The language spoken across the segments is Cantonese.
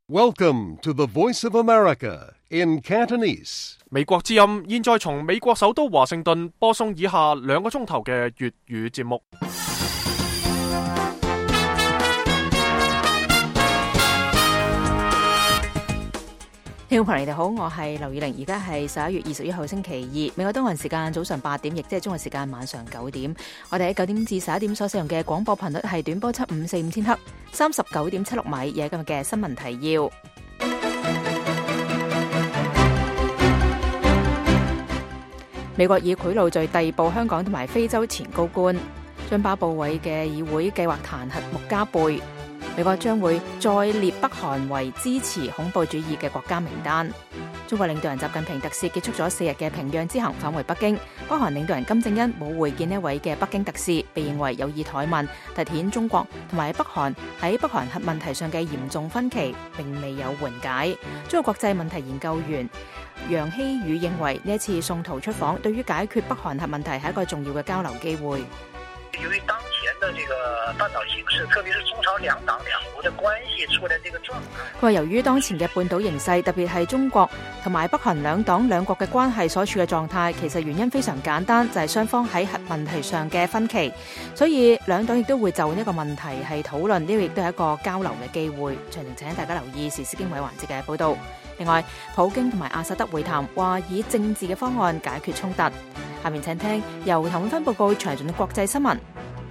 Welcome to the Voice of America in Cantonese. 美國之音現在從美國首都華盛頓播送以下2個鐘頭嘅粵語節目。 聽眾朋友你哋好，我係劉以玲，而家係11月21號星期2，美國東岸時間早上8點，亦即係中國時間晚上9點。我哋喺9點至11點所使用嘅廣播頻率係短波7545千赫，39.76米。有今日嘅新聞提要。美國以賄賂罪逮捕香港同埋非洲前高官。津巴布韋嘅議會計劃彈劾穆加貝。美國將會再列北韓為支持恐怖主義嘅國家名單。中國領導人習近平特使結束咗4日嘅平壤之行，返回北京。北韓領導人金正恩冇會見呢位嘅北京特使，被認為有意怠慢，凸顯中國同埋北韓喺北韓核問題上嘅嚴重分歧並未有緩解。中國國際問題研究員楊希宇認為呢一次宋濤出訪，對於解決北韓核問題係一個重要嘅交流機會。 由於當前的這個半島形勢，特別是中朝兩黨兩國的關係處在這個狀態。 佢話由於當前嘅半島形勢，特別係中國同埋北韓兩黨兩國嘅關係所處嘅狀態，其實原因非常簡單，就係雙方喺核問題上嘅分歧，所以兩黨亦都會就呢個問題係討論，呢個亦都係一個交流嘅機會。詳情請大家留意時事經緯環節嘅報道。另外，普京同埋阿薩德會談，話以政治嘅方案解決衝突。下面請聽由譚永芬報告詳盡國際新聞。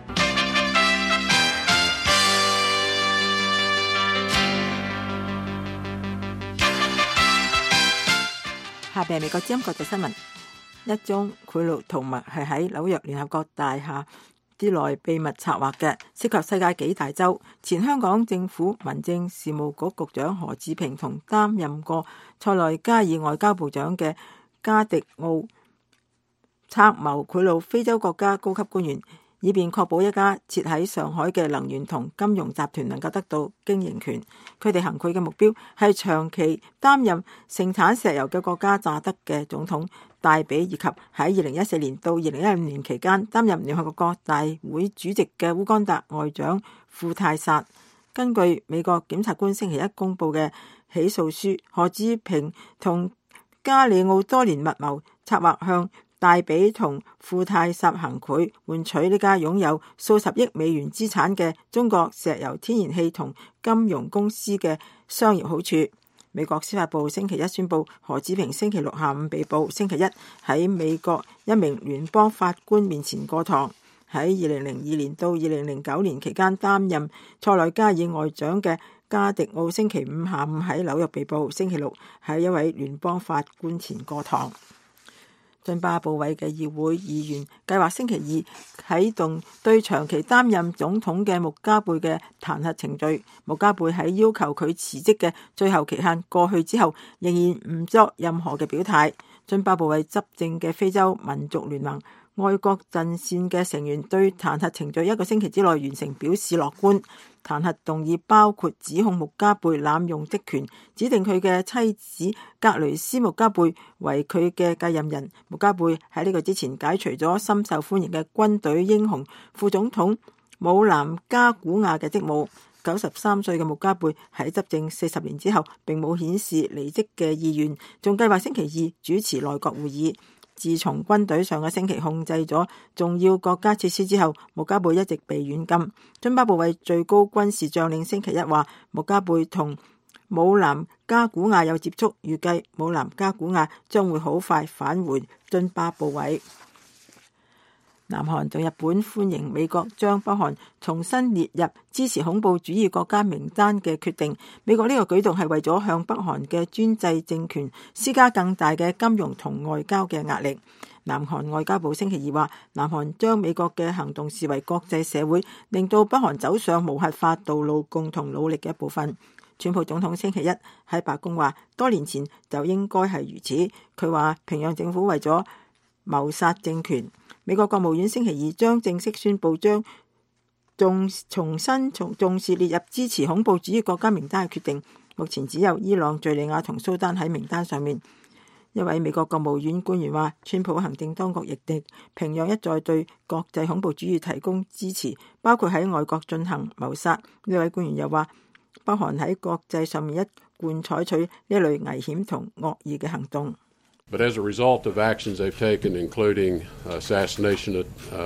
下邊係美國之音國際新聞。一宗賄賂圖密係喺紐約聯合國大廈之內秘密策劃嘅，涉及世界幾大洲。前香港政府民政事務局局長何志平同擔任過塞內加爾外交部長嘅加迪奧策謀賄賂非洲國家高級官員，以便確保一家設喺上海嘅能源同金融集團能夠得到經營權。佢哋行賄嘅目標係長期擔任盛產石油嘅國家乍得嘅總統戴比，以及喺2014年到2015年期間擔任聯合國大會主席嘅烏干達外長庫泰薩。根據美國檢察官星期一公佈嘅起訴書，何志平同加里奧多年密謀策劃向戴比同庫泰薩行賄，換取呢家擁有數十億美元資產嘅中國石油天然氣同金融公司嘅商業好處。美國司法部星期一宣布，何志平星期六下午被捕，星期一喺美國一名聯邦法官面前過堂。喺2002年到2009年期間擔任塞內加爾外長嘅加迪奧星期五下午喺紐約被捕，星期六喺一位聯邦法官前過堂。津巴布韋嘅議會議員計劃星期二啟動對長期擔任總統嘅穆加貝嘅彈劾程序。穆加貝喺要求佢辭職嘅最後期限過去之後，仍然唔作任何嘅表態。津巴布韋執政嘅非洲民族聯盟愛國陣線嘅成員對彈劾程序1個星期之內完成表示樂觀。彈劾動議包括指控穆加貝濫用職權，指定佢嘅妻子格雷斯穆加貝為佢嘅繼任人。穆加貝喺呢個之前解除咗深受歡迎嘅軍隊英雄副總統姆南加古亞嘅職務。93歲嘅穆加貝喺執政40年之後並冇顯示離職嘅意願，仲計劃星期二主持內閣會議。自從軍隊上個星期控制咗重要國家設施之後，穆加貝一直被軟禁。津巴布韋最高軍事將領星期一話，穆加貝同姆南加古亞有接觸，預計姆南加古亞將會好快返回津巴布韋。南韓同日本歡迎美國將北韓重新列入支持恐怖主義國家名單嘅決定。美國呢個舉動係為咗向北韓嘅專制政權施加更大嘅金融同外交嘅壓力。南韓外交部星期二話，南韓將美國嘅行動視為國際社會令到北韓走上無核化道路共同努力嘅一部分。川普總統星期一喺白宮話，多年前就應該係如此。佢話平壤政府為咗謀殺政權。美國國務院星期二將正式宣布將重新重視列入支持恐怖主義國家名單嘅決定。目前只有伊朗、敘利亞同蘇丹喺名單上面。一位美國國務院官員話，川普行政當局亦敵平壤一再對國際恐怖主義提供支持，包括喺外國進行謀殺。呢位官員又話， 北韓喺國際上面一貫採取呢類危險同惡意嘅行動。 But as a result of actions they've taken, including assassinations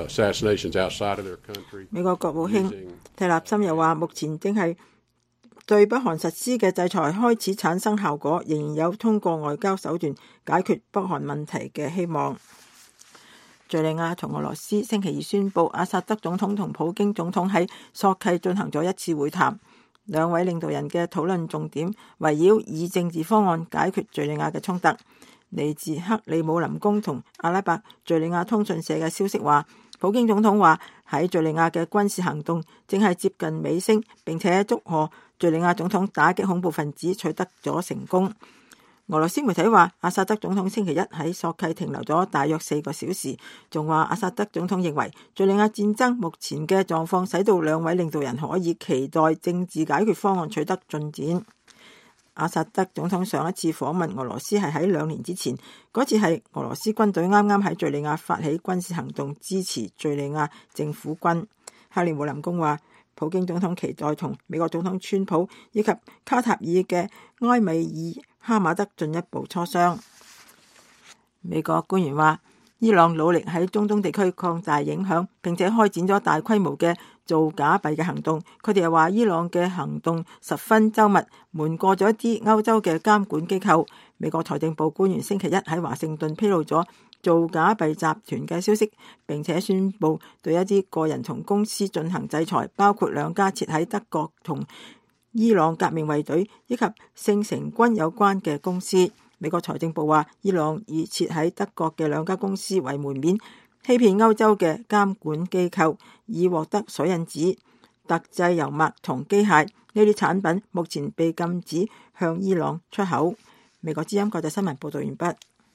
outside of their country， 美國國務卿蒂勒森又話，目前正係對北韓實施嘅制裁開始產生效果，仍然有通過外交手段解決北韓問題嘅希望。敘利亞同俄羅斯星期二宣布，阿薩德總統同普京總統喺索契進行咗一次會談，兩位領導人嘅討論重點圍繞以政治方案解決敘利亞嘅衝突。嚟自克里姆林宮同阿拉伯敘利亞通訊社嘅消息話，普京總統話喺敘利亞嘅軍事行動正係接近尾聲，並且祝賀敘利亞總統打擊恐怖分子取得咗成功。俄羅斯媒體話，阿薩德總統星期一喺索契停留咗大約4個小時，仲話阿薩德總統認為敘利亞戰爭目前嘅狀況使到兩位領導人可以期待政治解決方案取得進展。阿薩德總統上一次訪問俄羅斯係喺2年之前，嗰次係俄羅斯軍隊啱啱喺敘利亞發起軍事行動，支持敘利亞政府軍。克里姆林宮話，普京總統期待同美國總統川普以及卡塔爾嘅埃米爾哈馬德進一步磋商。美國官員話，伊朗努力喺中東地區擴大影響，並且開展咗大規模嘅造假幣嘅行動。佢哋又話，伊朗嘅行動十分周密，瞞過咗一啲歐洲嘅監管機構。美國財政部官員星期一喺華盛頓披露咗造假幣集團嘅消息，並且宣布對一啲個人同公司進行制裁，包括2家設喺德國同伊朗革命衛隊以及聖城軍有關嘅公司。美國財政部話，伊朗以設喺德國嘅2家公司為門面，欺騙歐洲嘅監管機構，以獲得水印紙、特製油墨同機械。呢啲產品目前被禁止向伊朗出口。美國之音國際新聞報道完畢。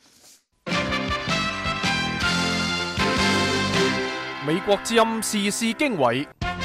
美國之音時事經緯，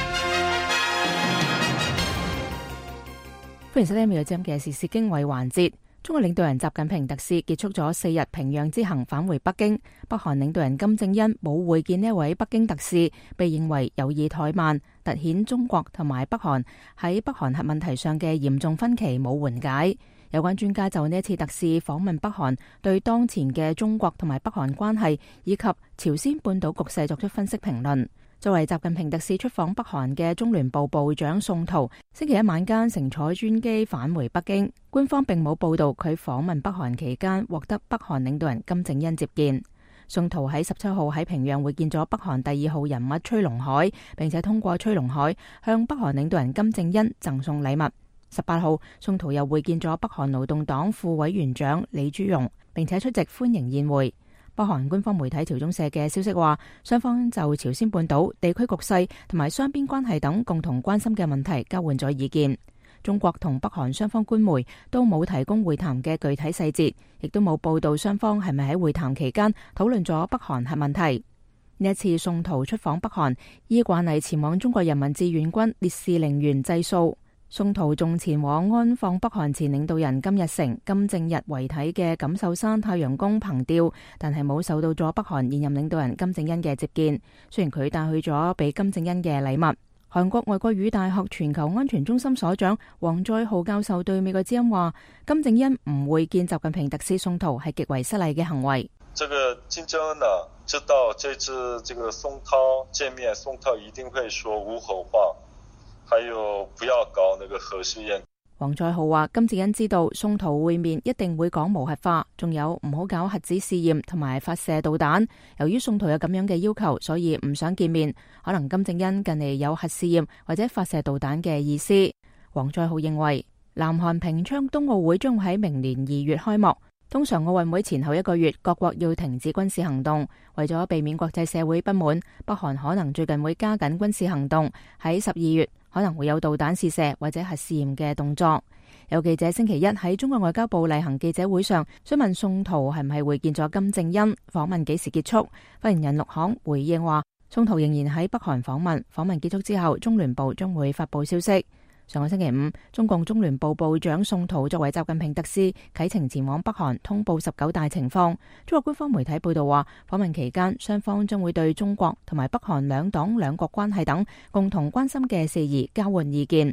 歡迎收聽美國之音嘅時事經緯環節。中國領導人習近平特使結束咗4日平壤之行，返回北京。北韓領導人金正恩冇會見呢一位北京特使，被認為有意怠慢，凸顯中國同埋北韓喺北韓核問題上嘅嚴重分歧冇緩解。有關專家就呢一次特使訪問北韓，對當前嘅中國同埋北韓關係以及朝鮮半島局勢作出分析評論。作為習近平特使出訪北韓嘅中聯部部長宋濤，星期一晚間乘坐專機返回北京。官方並冇報道佢訪問北韓期間獲得北韓領導人金正恩接見。宋濤喺17號喺平壤會見咗北韓第2號人物崔龍海，並且通過崔龍海向北韓領導人金正恩贈送禮物。18號，宋濤又會見咗北韓勞動黨副委員長李朱容，並且出席歡迎宴會。北韓官方媒體朝中社嘅消息話，雙方就朝鮮半島地區局勢同埋雙邊關係等共同關心嘅問題交換咗意見。中國同北韓雙方官媒都冇提供會談嘅具體細節，亦都冇報道雙方係咪喺會談期間討論咗北韓核問題。呢一次宋濤出訪北韓，依慣例前往中國人民志願軍烈士陵園祭掃。宋濤仲前往安放北韓前領導人金日成、金正日遺體嘅錦繡山太陽宮憑吊，但係冇受到咗北韓現任領導人金正恩嘅接見。雖然佢帶去咗俾金正恩嘅禮物。韓國外國語大學全球安全中心所長王在浩教授對美國之音話，金正恩唔會見習近平特使宋濤係極為失禮嘅行為。 這個金正恩呢，知道這次這個宋濤見面，宋濤一定會說無核化，還有不要搞那個核試驗。 王在浩話，金正恩知道宋濤會面一定會講無核化，仲有唔好搞核子試驗同埋發射導彈。由於宋濤有咁樣嘅要求，所以唔想見面。可能金正恩近嚟有核試驗或者發射導彈嘅意思。王在浩認為，南韓平昌冬奧會將會喺明年2月開幕。通常奧運會前後1個月，各國要停止軍事行動，為咗避免國際社會不滿，北韓可能最近會加緊軍事行動，喺12月可能會有導彈試射或者核試驗嘅動作。有記者星期一喺中國外交部例行記者會上詢問宋濤係唔係會見咗金正恩，訪問幾時結束？發言人陸慷回應話，宋濤仍然喺北韓訪問，訪問結束之後，中聯部將會發布消息。上個星期5，中共中聯部部長宋濤作為習近平特使啟程前往北韓通報19大情況。中國官方媒體報道話，訪問期間雙方將會對中國同埋北韓兩黨兩國關係等共同關心嘅事宜交換意見。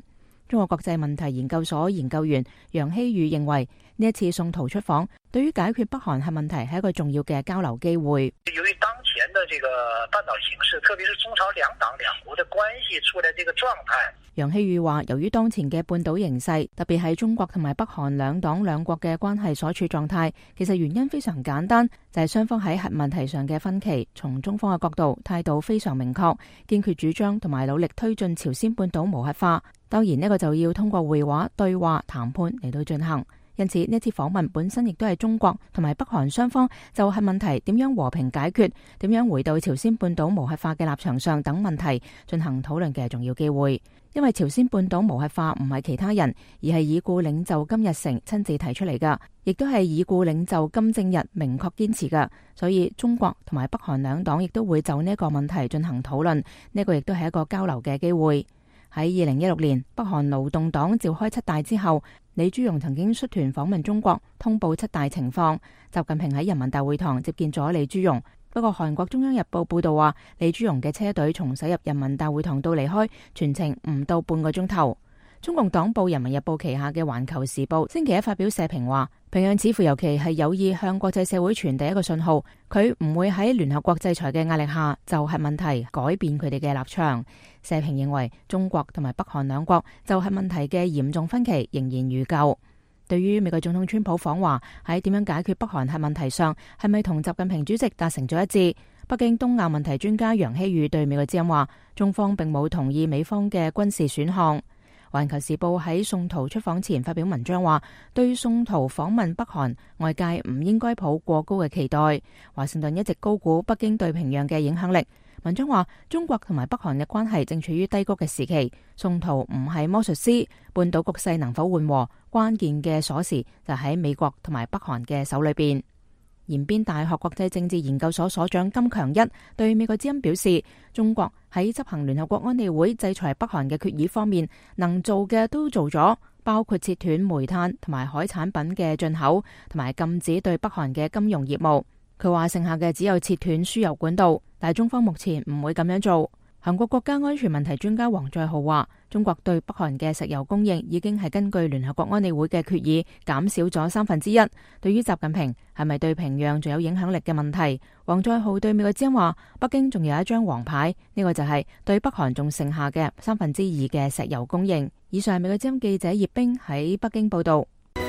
中國國際問題研究所研究員楊希宇認為，呢一次宋濤出訪，對於解決北韓核問題係一個重要嘅交流機會。 由於當前的這個半島形勢，特別是中朝兩黨兩國的關係處在這個狀態。 楊希宇話，由於當前嘅半島形勢，特別係中國同埋北韓兩黨兩國嘅關係所處狀態，其實原因非常簡單，就係雙方喺核問題上嘅分歧。從中方嘅角度，態度非常明確，堅決主張同埋努力推進朝鮮半島無核化。當然呢個就要通過會話、對話、談判嚟到進行。因此呢次訪問本身亦都係中國同埋北韓雙方就核問題點樣和平解決、點樣回到朝鮮半島無核化嘅立場上等問題進行討論嘅重要機會。因為朝鮮半島無核化唔係其他人，而係已故領袖金日成親自提出嚟㗎，亦都係已故領袖金正日明確堅持㗎，所以中國同埋北韓兩黨亦都會就呢一個問題進行討論，呢個亦都係一個交流嘅機會。喺2016年北韓勞動黨召開7大之後，李珠容曾經率團訪問中國，通報7大情況。習近平喺人民大會堂接見咗李珠容。不過韓國中央日報報道話，李珠容嘅車隊從駛入人民大會堂到離開，全程唔到半個鐘頭。中共黨報人民日報旗下嘅環球時報星期一發表社評話，平壤似乎尤其係有意向國際社會傳遞一個信號，佢唔會喺聯合國制裁嘅壓力下就核問題改變佢哋嘅立場。社評認為，中國同埋北韓兩國就核問題嘅嚴重分歧仍然如舊。對於美國總統川普訪華，喺點樣解決北韓核問題上，係咪同習近平主席達成咗一致？北京東亞問題專家楊希宇對美國之音話，中方並冇同意美方嘅軍事選項。環球時報喺宋濤出訪前發表文章話，對宋濤訪問北韓，外界唔應該抱過高嘅期待。華盛頓一直高估北京對平壤嘅影響力。文章話，中國同埋北韓嘅關係正處於低谷嘅時期，宋濤唔係魔術師，半島局勢能否緩和，關鍵嘅鎖匙就喺美國同埋北韓嘅手裏邊。延邊大學國際政治研究所所長金強一對美國之音表示，中國喺執行聯合國安理會制裁北韓嘅決議方面，能做嘅都做咗，包括切斷煤炭同埋海產品嘅進口，同埋禁止對北韓嘅金融業務。佢話剩下嘅只有切斷輸油管道，但係中方目前唔會咁樣做。韓國國家安全問題專家王在浩話，中國對北韓嘅石油供應已經係根據聯合國安理會嘅決議減少咗1/3。對於習近平係咪對平壤仲有影響力嘅問題，王在浩對美國之音話，北京仲有一張黃牌，呢個就係對北韓仲剩下嘅2/3嘅石油供應。以上係美國之音記者葉冰喺北京報道。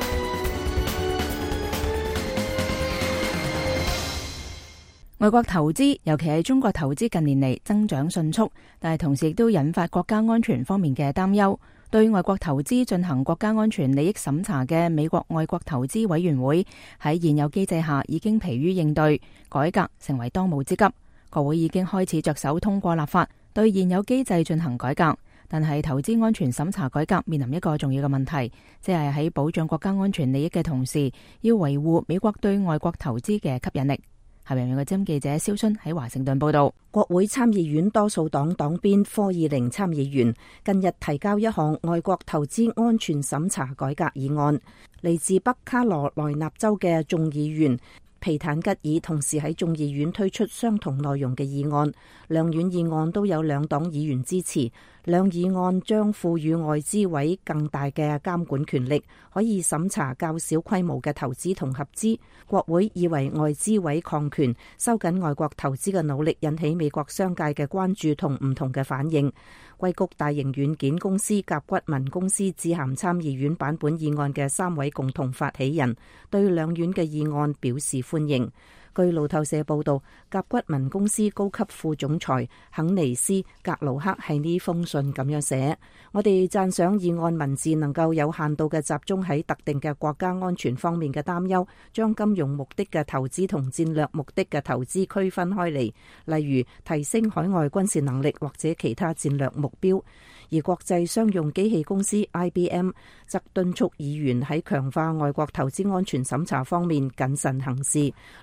外國投資，尤其係中國投資近年嚟增長迅速，但係同時亦都引發國家安全方面嘅擔憂。對外國投資進行國家安全利益審查嘅美國外國投資委員會喺現有機制下已經疲於應對，改革成為當務之急。國會已經開始着手通過立法對現有機制進行改革，但係投資安全審查改革面臨一個重要嘅問題，即係喺保障國家安全利益嘅同時，要維護美國對外國投資嘅吸引力。下面美國之音記者蕭春喺華盛頓報道。 國會參議院多數黨黨鞭科爾寧參議員近日提交一項外國投資安全審查改革議案，嚟自北卡羅來納州嘅眾議員皮坦吉爾同時喺眾議院推出相同內容嘅議案，兩院議案都有兩黨議員支持。兩議案將賦予外資委更大嘅監管權力，可以審查較小規模嘅投資同合資。國會以為外資委擴權、收緊外國投資嘅努力引起美國商界嘅關注同唔同嘅反應。硅谷大型軟件公司甲骨文公司致函參議院版本議案嘅3位共同發起人，對兩院嘅議案表示歡迎。據路透社報道，甲骨文公司高級副總裁肯尼斯格魯克喺呢封信咁樣寫：我哋讚賞議案文字能夠有限度嘅集中喺特定嘅國家安全方面嘅擔憂，將金融目的嘅投資同戰略目的嘅投資區分開嚟，例如提升海外軍事能力或者其他戰略目標。而國際商用機器公司 IBM 則敦促議員喺強化外國投資安全審查方面謹慎行事。路透社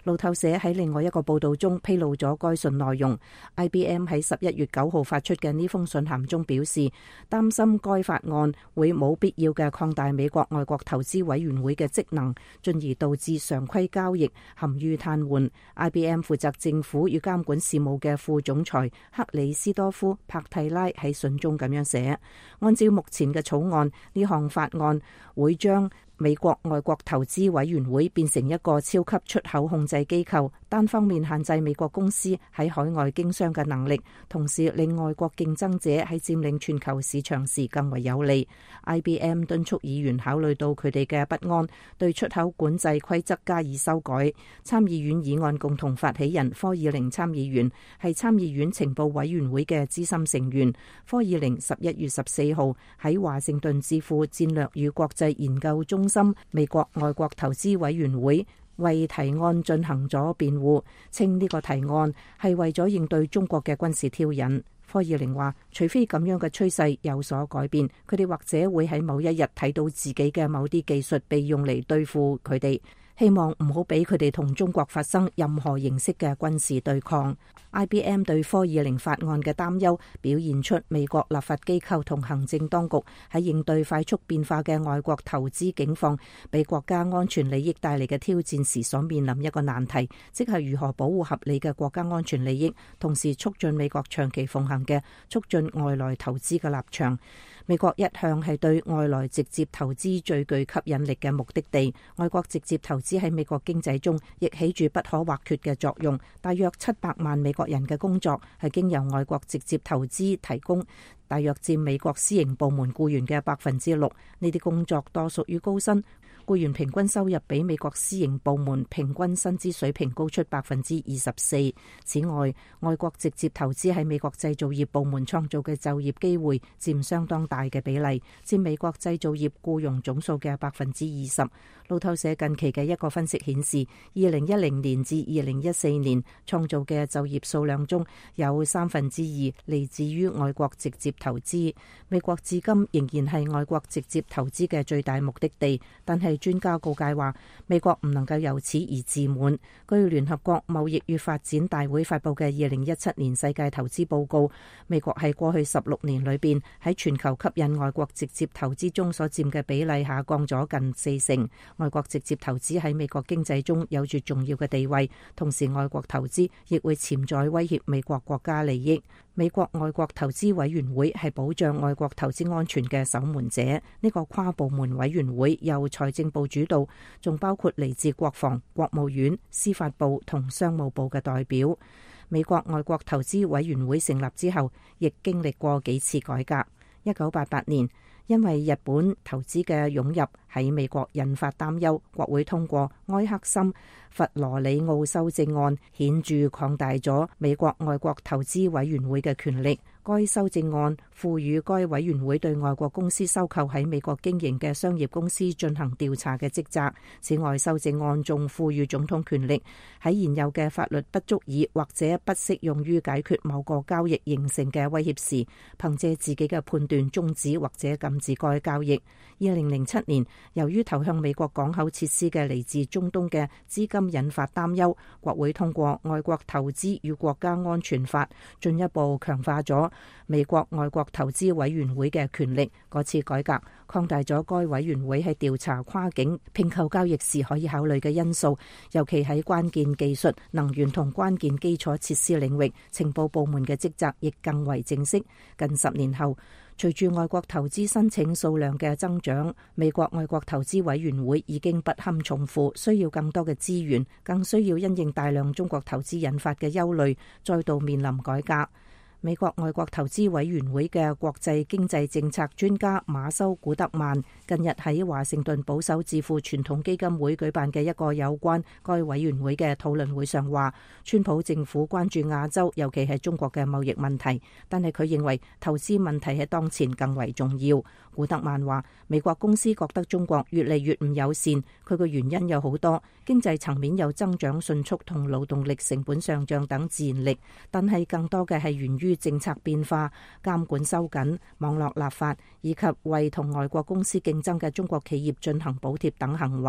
社喺另外一個報道中披露咗該信內容。IBM 喺11月9號發出嘅呢封信函中表示，擔心該法案會冇必要嘅擴大美國外國投資委員會嘅職能，進而導致常規交易陷於癱瘓。IBM 負責政府與監管事務嘅副總裁克里斯多夫帕蒂拉喺信中咁樣寫：按照目前嘅草案，呢項法案會將美國外國投資委員會變成一個超級出口控制機構，單方面限制美國公司喺海外經商嘅能力，同時令外國競爭者喺佔領全球市場時更為有利。IBM 敦促議員考慮到佢哋嘅不安，對出口管制規則加以修改。參議院議案共同發起人科爾寧參議員係參議院情報委員會嘅資深成員。科爾寧11月14號喺華盛頓智庫戰略與國際研究中心美國外國投資委員會為提案進行咗辯護，稱呢個提案係為咗應對中國嘅軍事挑釁。科爾寧話，除非咁樣嘅趨勢有所改變，佢哋或者會喺某一日睇到自己嘅某啲技術被用嚟對付佢哋。希望唔好俾佢哋同中國發生任何形式嘅軍事對抗。IBM 對科爾寧法案嘅擔憂表現出美國立法機構同行政當局喺應對快速變化嘅外國投資境況，俾國家安全利益帶嚟嘅挑戰時所面臨一個難題，即係如何保護合理嘅國家安全利益，同時促進美國長期奉行嘅促進外來投資嘅立場。美國一向係對外來直接投資最具吸引力嘅目的地，外國直接投資喺美國經濟中亦起住不可或缺嘅作用。大約700萬美國人嘅工作係經由外國直接投資提供，大約佔美國私營部門僱員嘅6%。呢啲工作多屬於高薪，僱員平均收入比美國私營部門平均薪資水平高出24%。此外，外國直接投資喺美國製造業部門創造嘅就業機會佔相當大嘅比例，佔美國製造業僱傭總數嘅20%。路透社近期嘅一個分析顯示，2010年至2014年創造嘅就業數量中有2/3嚟自於外國直接投資。美國至今仍然係外國直接投資嘅最大目的地，但係專家告誡話，美國唔能夠由此而自滿。據聯合國貿易與發展大會發佈嘅2017年世界投資報告，美國喺過去16年裏邊喺全球吸引外國直接投資中所佔嘅比例下降咗近40%。外國直接投資喺美國經濟中有住重要嘅地位，同時外國投資亦會潛在威脅美國國家利益。美國外國投資委員會係保障外國投資安全嘅守門者。呢個跨部門委員會由財政部主導，仲包括嚟自國防、國務院、司法部同商務部嘅代表。美國外國投資委員會成立之後，亦經歷過幾次改革。1988年，因為日本投資嘅湧入喺美國引發擔憂，國會通過埃克森佛羅里奧修正案，顯著擴大咗美國外國投資委員會嘅權力。該修正案賦予該委員會對外國公司收購喺美國經營嘅商業公司進行調查嘅職責。此外，修正案仲賦予總統權力，喺現有嘅法律不足以或者不適用於解決某個交易形成嘅威脅時，憑借自己嘅判斷終止或者禁止該交易。2007年，由於投向美國港口設施嘅嚟自中東嘅資金引發擔憂，國會通過《外國投資與國家安全法》，進一步強化咗美國外國投資委員會嘅權力。嗰次改革擴大咗該委員會喺調查跨境併購交易時可以考慮嘅因素，尤其喺關鍵技術、能源同關鍵基礎設施領域，情報部門嘅職責亦更為正式。近10年後，隨住外國投資申請數量嘅增長，美國外國投資委員會已經不堪重負，需要更多嘅資源，更需要因應大量中國投資引發嘅憂慮，再度面臨改革。美國外國投資委員會嘅國際經濟政策專家馬修古德曼近日喺華盛頓保守智庫傳統基金會舉辦嘅一個有關該委員會嘅討論會上話，川普政府關注亞洲，尤其係中國嘅貿易問題，但係佢認為投資問題喺當前更為重要。古德曼話，美國公司覺得中國越嚟越唔友善，佢個原因有好多，經濟層面有增長迅速同勞動力成本上漲等自然力，但係更多嘅係源於政策變化、監管收緊、網絡立法以及為同外國公司競爭嘅中國企業進行補貼等行為。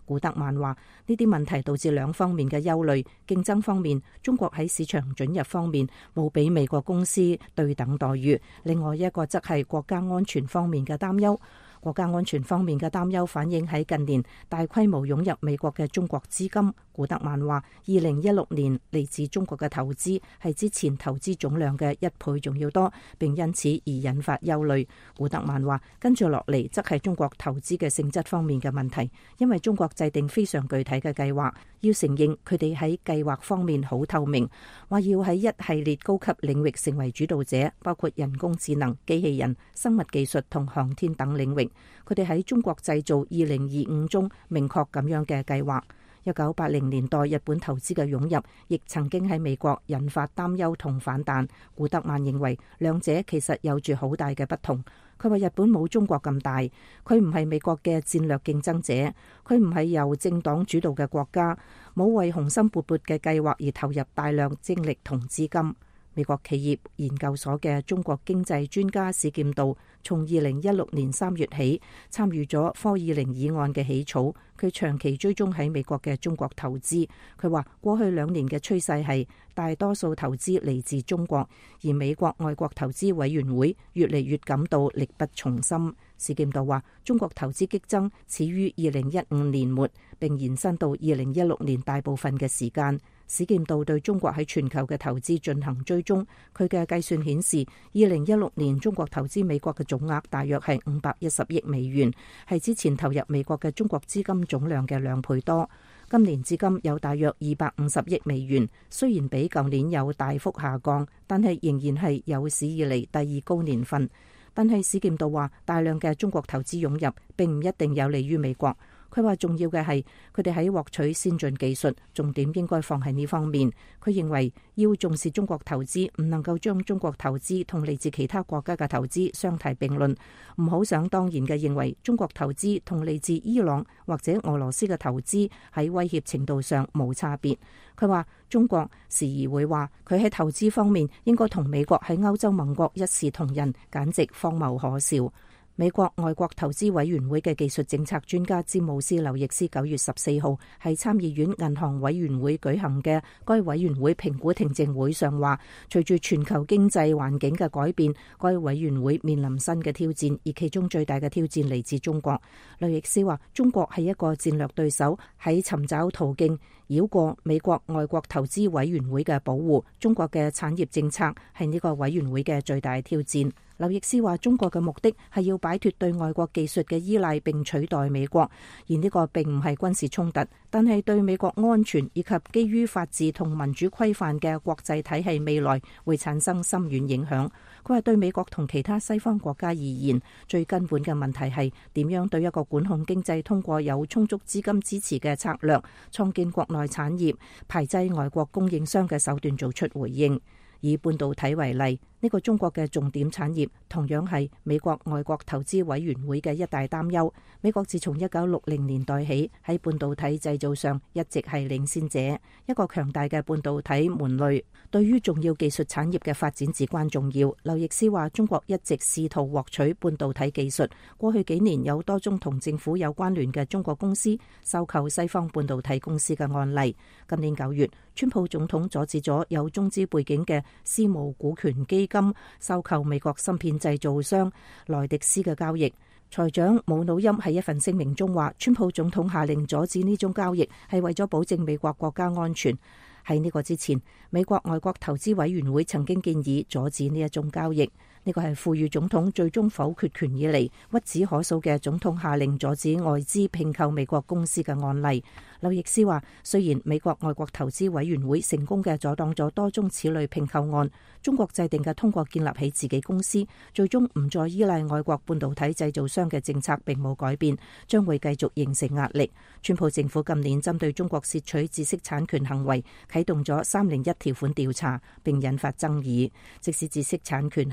古德曼話：呢啲問題導致兩方面嘅憂慮。競爭方面，中國喺市場准入方面冇俾美國公司對等待遇；另外一個則係國家安全方面嘅擔憂。國家安全方面嘅擔憂反映喺近年大規模湧入美國嘅中國資金。古德曼話：2016年嚟自中國嘅投資係之前投資總量嘅1倍仲要多，並因此而引發憂慮。古德曼話：跟住落嚟則係中國投資嘅性質方面嘅問題，因為中國制定非常具體嘅計劃，要承認佢哋喺計劃方面好透明，話要喺一系列高級領域成為主導者，包括人工智能、機器人、生物技術同航天等領域。佢哋喺中國製造2025中明確咁樣嘅計劃。1980年代日本投資嘅湧入，亦曾經喺美國引發擔憂同反彈。古德曼認為兩者其實有住好大嘅不同。佢話日本冇中國咁大，佢唔係美國嘅戰略競爭者，佢唔係由政黨主導嘅國家，冇為雄心勃勃嘅計劃而投入大量精力同資金。美國企業研究所嘅中國經濟專家史劍道從2016年3月起參與咗科20議案嘅起草，佢長期追蹤喺美國嘅中國投資。佢話過去2年嘅趨勢係大多數投資嚟自中國，而美國外國投資委員會越嚟越感到力不從心。史劍道話中國投資激增始於2015年末，並延伸到2016年大部分嘅時間。史劍道對中國喺全球嘅投資進行追蹤，佢嘅計算顯示2016年中國投資美國嘅總額大約係510億美元，係之前投入美國嘅中國資金總量嘅2倍多。今年至今有大約250億美元，雖然比舊年有大幅下降，但係仍然係有史以嚟第2高年份。但係史劍道話大量嘅中國投資湧入並唔一定有利於美國。佢話重要嘅係佢哋喺獲取先進技術，重點應該放喺呢方面。佢認為要重視中國投資，唔能夠將中國投資同嚟自其他國家嘅投資相提並論，唔好想當然嘅認為中國投資同嚟自伊朗或者俄羅斯嘅投資喺威脅程度上冇差別。佢話中國時而會話佢喺投資方面應該同美國喺歐洲盟國一視同仁，簡直荒謬可笑。美國外國投資委員會嘅技術政策專家詹姆斯·劉易斯9月14號喺參議院銀行委員會舉行嘅該委員會評估聽證會上話，隨住全球經濟環境嘅改變，該委員會面臨新嘅挑戰，而其中最大嘅挑戰嚟自中國。劉易斯話，中國係一個戰略對手，喺尋找途徑繞過美國外國投資委員會嘅保護。中國嘅產業政策係呢個委員會嘅最大挑戰。劉易斯話，中國嘅目的係要擺脫對外國技術嘅依賴，並取代美國，而呢個並唔係軍事衝突，但係對美國安全以及基於法治同民主規範嘅國際體系未來會產生深遠影響。佢話對美國同其他西方國家而言，最根本嘅問題係點樣對一個管控經濟、通過有充足資金支持嘅策略，創建國內產業、排擠外國供應商嘅手段做出回應。以半導體為例，呢個中國嘅重點產業同樣係美國外國投資委員會嘅一大擔憂。美國自從1960年代起喺半導體製造上一直係領先者，一個強大嘅半導體門類對於重要技術產業嘅發展至關重要。劉易斯話，中國一直試圖獲取半導體技術，過去幾年有多宗同政府有關聯嘅中國公司收購西方半導體公司嘅案例。今年9月，川普總統阻止咗有中資背景嘅私募股權基金收購美國芯片製造商萊迪斯嘅交易。財長姆努欽喺一份聲明中話，川普總統下令阻止呢種交易係為咗保證美國國家安全。喺呢個之前，美國外國投資委員會曾經建議阻止呢一種交易。呢個係賦予總統最終否決權以嚟屈指可數嘅總統下令阻止外資併購美國公司嘅案例。劉易斯話，雖然美國外國投資委員會成功嘅阻擋咗多宗此類併購案，中國制定嘅通過建立起自己公司，最終唔再依賴外國半導體製造商嘅政策並冇改變，將會繼續形成壓力。川普政府今年針對中國竊取知識產權行為啟動咗301條款調查，並引發爭議。即使知識產權係美中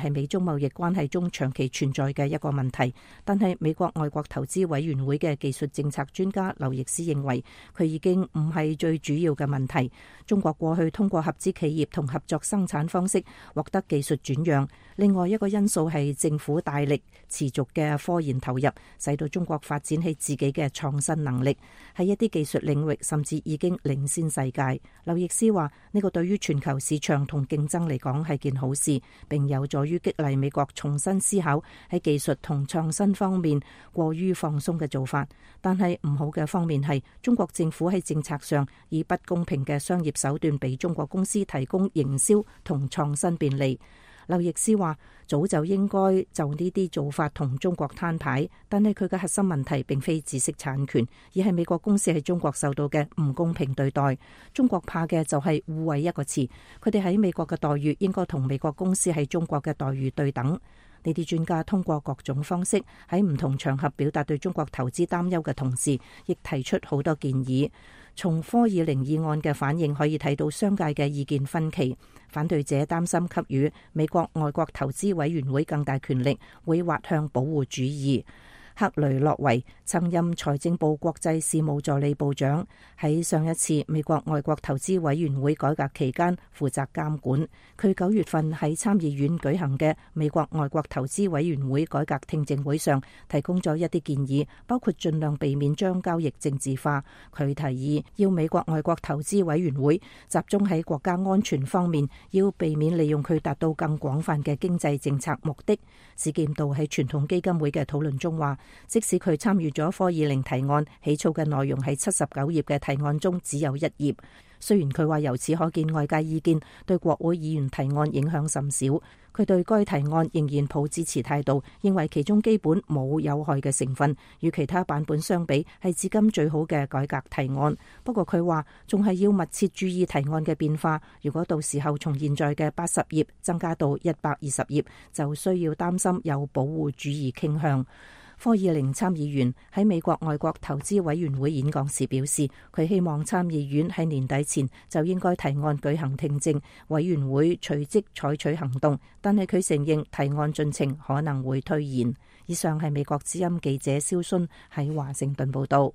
中貿易關係中長期存在嘅一個問題。但係美國外國投資委員會嘅技術政策專家劉易斯認為，佢已經唔係最主要嘅問題。中國過去通過合資企業同合作生產方式獲得技術轉讓，另外一個因素係政府大力持續嘅科研投入，使到中國發展起自己嘅創新能力，喺一啲技術領域甚至已經領先世界。劉易斯話：呢個對於全球市場同競爭嚟講係件好事，並有助於激勵美國重新思考喺技術同創新方面過於放鬆嘅做法。但係唔好嘅方面係中國政府喺政策上以不公平嘅商業手段俾中國公司提供營銷同創新便利。劉易斯話：早就應該就呢啲做法同中國攤牌，但係佢嘅核心問題並非知識產權，而係美國公司喺中國受到嘅唔公平對待。中國怕嘅就係互惠一個詞，佢哋喺美國嘅待遇應該同美國公司喺中國嘅待遇對等。呢啲專家通過各種方式喺唔同場合表達對中國投資擔憂嘅同時，亦提出好多建議。從科爾寧議案嘅反應可以睇到商界嘅意見分歧。反對者擔心給予美國外國投資委員會更大權力，會滑向保護主義。克雷洛維曾任財政部國際事務助理部長，喺上一次美國外國投資委員會改革期間負責監管。佢9月份喺參議院舉行嘅美國外國投資委員會改革聽證會上提供咗一啲建議，包括盡量避免將交易政治化。佢提議要美國外國投資委員會集中喺國家安全方面，要避免利用佢達到更廣泛嘅經濟政策目的。史劍道喺傳統基金會嘅討論中話，即使佢參與咗科爾寧提案，起草嘅內容喺79頁嘅提案中只有1頁。雖然佢話由此可見外界意見對國會議員提案影響甚少，佢對該提案仍然抱支持態度，認為其中基本冇有害嘅成分，與其他版本相比係至今最好嘅改革提案。不過佢話仲係要密切注意提案嘅變化，如果到時候從現在嘅80頁增加到120頁，就需要擔心有保護主義傾向。科爾寧參議員喺美國外國投資委員會演講時表示，佢希望參議院喺年底前就應該提案舉行聽證，委員會隨即採取行動，但係佢承認提案進程可能會推延。以上係美國之音記者蕭순喺華盛頓報道。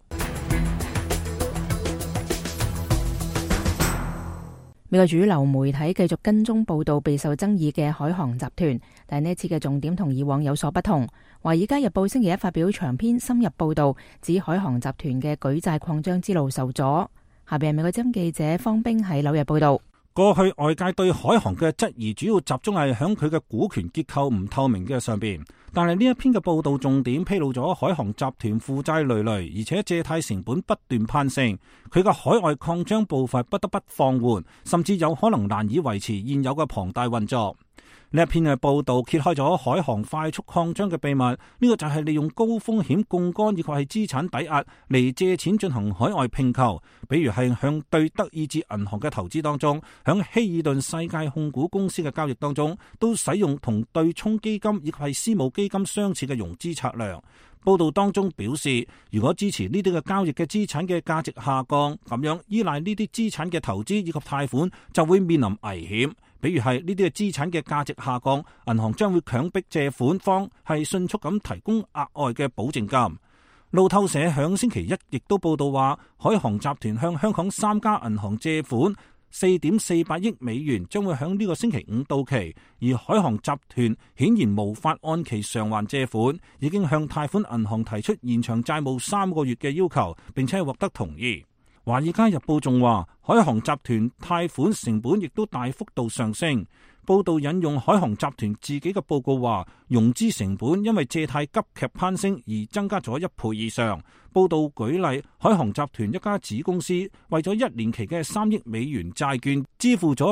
美國主流媒體繼續跟蹤報道備受爭議嘅海航集團，但呢一次嘅重點同以往有所不同。華爾街日報星期一發表長篇深入報道，指海航集團嘅舉債擴張之路受阻。下邊係美國之音記者方冰喺紐約報道。 過去外界對海航嘅質疑主要集中係響佢嘅股權結構唔透明嘅上邊，但係呢一篇嘅報道重點披露咗海航集團負債累累，而且借貸成本不斷攀升，佢嘅海外擴張步伐不得不放緩，甚至有可能難以維持現有嘅龐大運作。呢一篇嘅報道揭開咗海航快速擴張嘅秘密，呢個就係利用高風險槓桿以及係資產抵押嚟借錢進行海外併購，比如係向對德意志銀行嘅投資當中，響希爾頓世界控股公司嘅交易當中，都使用同對沖基金以及係私募基金相似嘅融資策略。報道當中表示，如果支持呢啲嘅交易嘅資產嘅價值下降，咁樣依賴呢啲資產嘅投資以及貸款就會面臨危險。比如係呢啲嘅資產嘅價值下降，銀行將會強迫借款方係迅速咁提供額外嘅保證金。路透社響星期一亦都報道話，海航集團向香港3家銀行借款4.48億美元，將會響呢個星期5到期，而海航集團顯然無法按期償還借款，已經向貸款銀行提出延長債務3個月嘅要求，並且係獲得同意。華爾街日報仲話，海航集團貸款成本亦都大幅度上升。報道引用海航集團自己嘅報告話，融資成本因為借貸急劇攀升而增加咗1倍以上。報道舉例，海航集團一家子公司為咗1年期嘅3億美元債券，支付咗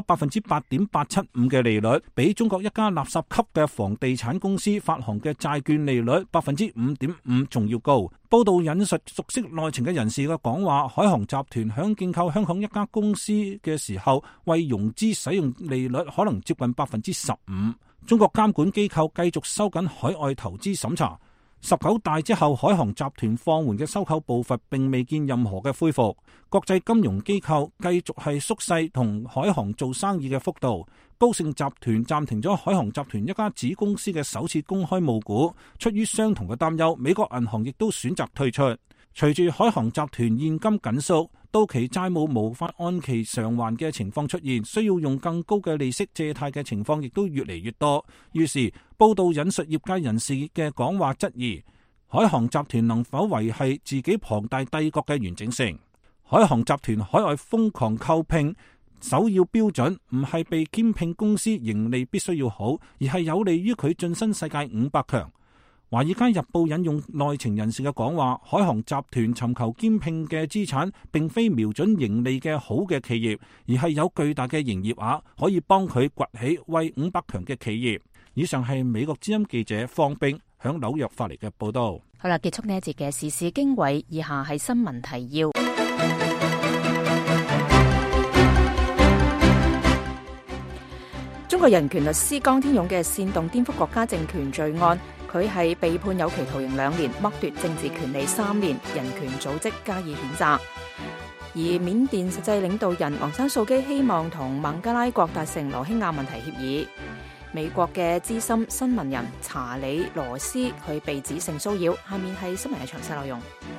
8.875% 嘅利率，比中國一家垃圾級嘅房地產公司發行嘅債券利率 5.5% 仲要高。報道引述熟悉內情嘅人士嘅講話，海航集團響競購香港一家公司嘅時候，為融資使用利率可能接近 15%。中國監管機構繼續收緊海外投資審查。 19大之後，海航集團放緩嘅收購步伐並未見任何嘅恢復。國際金融機構繼續係縮細同海航做生意嘅幅度。高盛集團暫停咗海航集團一家子公司嘅首次公開募股，出於相同嘅擔憂，美國銀行亦都選擇退出。隨住海航集團現金緊縮，到期債務無法按期償還嘅情況出現，需要用更高嘅利息借貸嘅情況亦都越嚟越多。於是報道引述業界人士嘅講話，質疑海航集團能否維繫自己龐大帝國嘅完整性。海航集團海外瘋狂購併，首要標準唔係被兼併公司盈利必須要好，而係有利於佢晉身世界500強。華爾街日報引用內情人士嘅講話，海航集團尋求兼併嘅資產並非瞄準盈利嘅好嘅企業，而係有巨大嘅營業額可以幫佢崛起為500強嘅企業。以上係美國之音記者方冰響紐約發嚟嘅報道。 好啦，結束呢一節嘅時事經緯，以下係新聞提要。中國人權律師江天勇嘅煽動顛覆國家政權罪案，佢係被判有期徒刑2年，剝奪政治權利3年，人權組織加以譴責。而緬甸實際領導人昂山素基希望同孟加拉國達成羅興亞問題協議。美國嘅資深新聞人查理羅斯佢被指性騷擾。下面係新聞嘅詳細內容。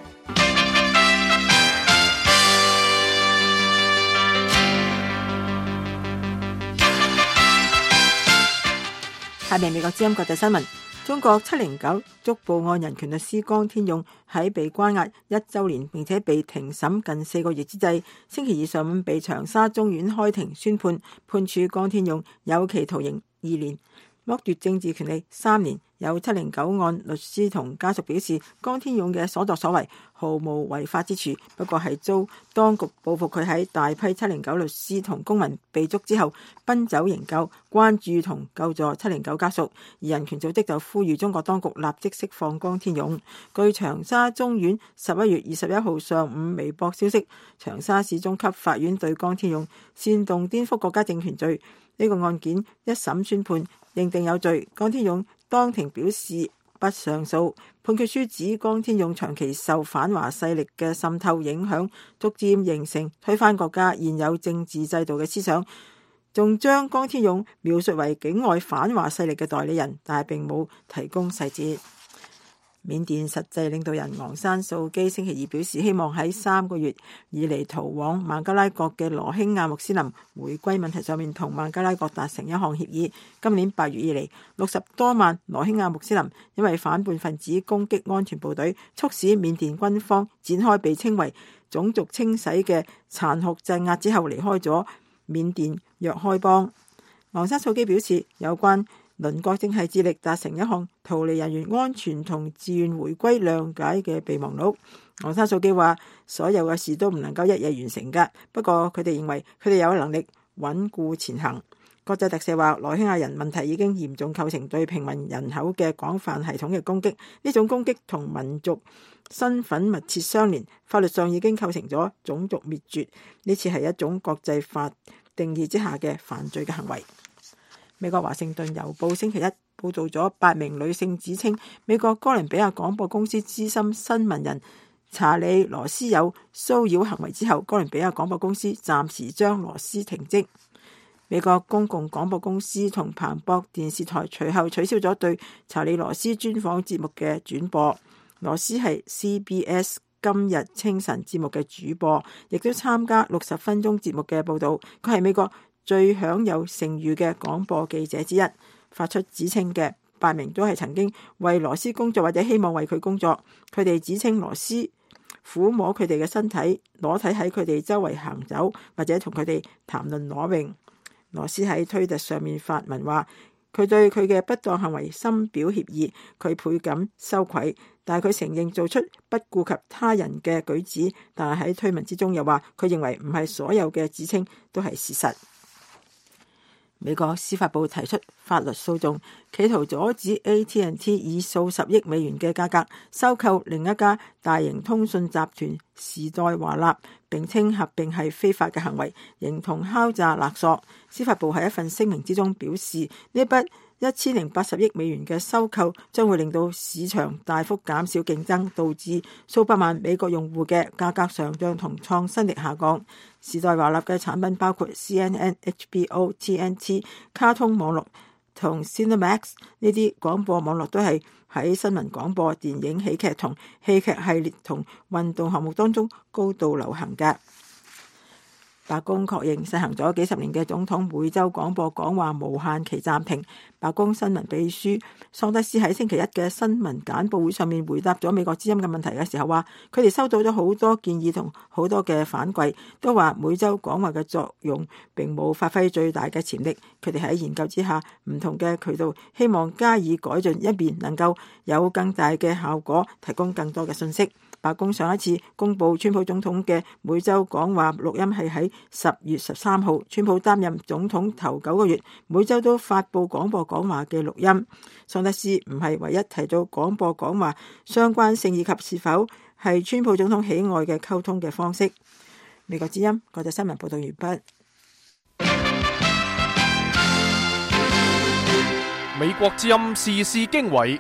下面美國之音國際新聞。中國709捉捕案人權律師江天勇喺被關押1週年並且被庭審近4個月之際，星期二上午被長沙中院開庭宣判，判處江天勇有期徒刑2年，剝奪政治權利3年。有709案律師同家屬表示，江天勇嘅所作所為毫無違法之處，不過係遭當局報復佢喺大批709律師同公民被捉之後奔走營救，關注同救助709家屬。而人權組織就呼籲中國當局立即釋放江天勇。據長沙中院11月21號上午微博消息，長沙市中級法院對江天勇煽動顛覆國家政權罪呢個案件一審宣判，認定有罪。江天勇當庭表示不上訴。判決書指江天勇長期受反華勢力嘅滲透影響，逐漸形成推翻國家現有政治制度嘅思想，仲將江天勇描述為境外反華勢力嘅代理人，但係並冇提供細節。緬甸實際領導人昂山素基星期二表示，希望喺3個月以嚟逃往孟加拉國嘅羅興亞穆斯林回歸問題上面同孟加拉國達成一項協議。今年8月以嚟，60多萬羅興亞穆斯林因為反叛分子攻擊安全部隊，促使緬甸軍方展開被稱為種族清洗嘅殘酷鎮壓之後離開咗緬甸若開邦。昂山素基表示，有關鄰國正係致力達成一項逃離人員安全同自願回歸諒解嘅備忘錄。昂山素基話，所有嘅事都唔能夠一夜完成㗎，不過佢哋認為佢哋有能力穩固前行。國際特赦話，羅興亞人問題已經嚴重構成對平民人口嘅廣泛系統嘅攻擊，呢種攻擊同民族身份密切相連，法律上已經構成咗種族滅絕。呢次係一種國際法定義之下嘅犯罪嘅行為。美國華盛頓郵報星期一報道咗8名女性指稱美國哥倫比亞廣播公司資深新聞人查理羅斯有騷擾行為之後，哥倫比亞廣播公司暫時將羅斯停職。美國公共廣播公司同彭博電視台隨後取消咗對查理羅斯專訪節目嘅轉播。羅斯係 CBS 今日清晨節目嘅主播，亦都參加60分鐘節目嘅報道。佢係美國最享有盛譽嘅廣播記者之一。發出指稱嘅8名都係曾經為羅斯工作或者希望為佢工作。佢哋指稱羅斯撫摸佢哋嘅身體，裸體喺佢哋周圍行走，或者同佢哋談論裸泳。羅斯喺推特上面發文話，佢對佢嘅不當行為深表歉意，佢倍感羞愧，但係佢承認做出不顧及他人嘅舉止，但係喺推文之中又話佢認為唔係所有嘅指稱都係事實。美國司法部提出法律訴訟，企圖阻止 AT&T 以數十億美元嘅價格收購另一家大型通訊集團時代華納，並稱合併係非法嘅行為，形同敲詐勒索。司法部喺一份聲明之中表示，呢一筆 1080億美元嘅收購將會令到市場大幅減少競爭，導致數百萬美國用戶嘅價格上漲同創新力下降。時代華納嘅產品包括 CNN、HBO、TNT、卡通網絡同 Cinemax 呢啲廣播網絡都係喺新聞廣播、電影、喜劇同戲劇系列同運動項目當中高度流行嘅。白宮確認實行咗幾十年嘅總統每週廣播講話無限期暫停。白宮新聞秘書桑德斯喺星期一嘅新聞簡報會上面回答咗美國之音嘅問題嘅時候話，佢哋收到咗好多建議同好多嘅反饋，都話每週講話嘅作用並冇發揮最大嘅潛力。佢哋喺研究之下唔同嘅渠道，希望加以改進，一面能夠有更大嘅效果，提供更多嘅信息。白宮上一次公布川普總統嘅每週講話錄音係喺10月13號，川普擔任總統頭9個月，每週都發布廣播講話嘅錄音。桑德斯唔係唯一提到廣播講話相關性以及是否係川普總統喜愛嘅溝通嘅方式。美國之音國際新聞報道完畢。 美國之音時事經緯。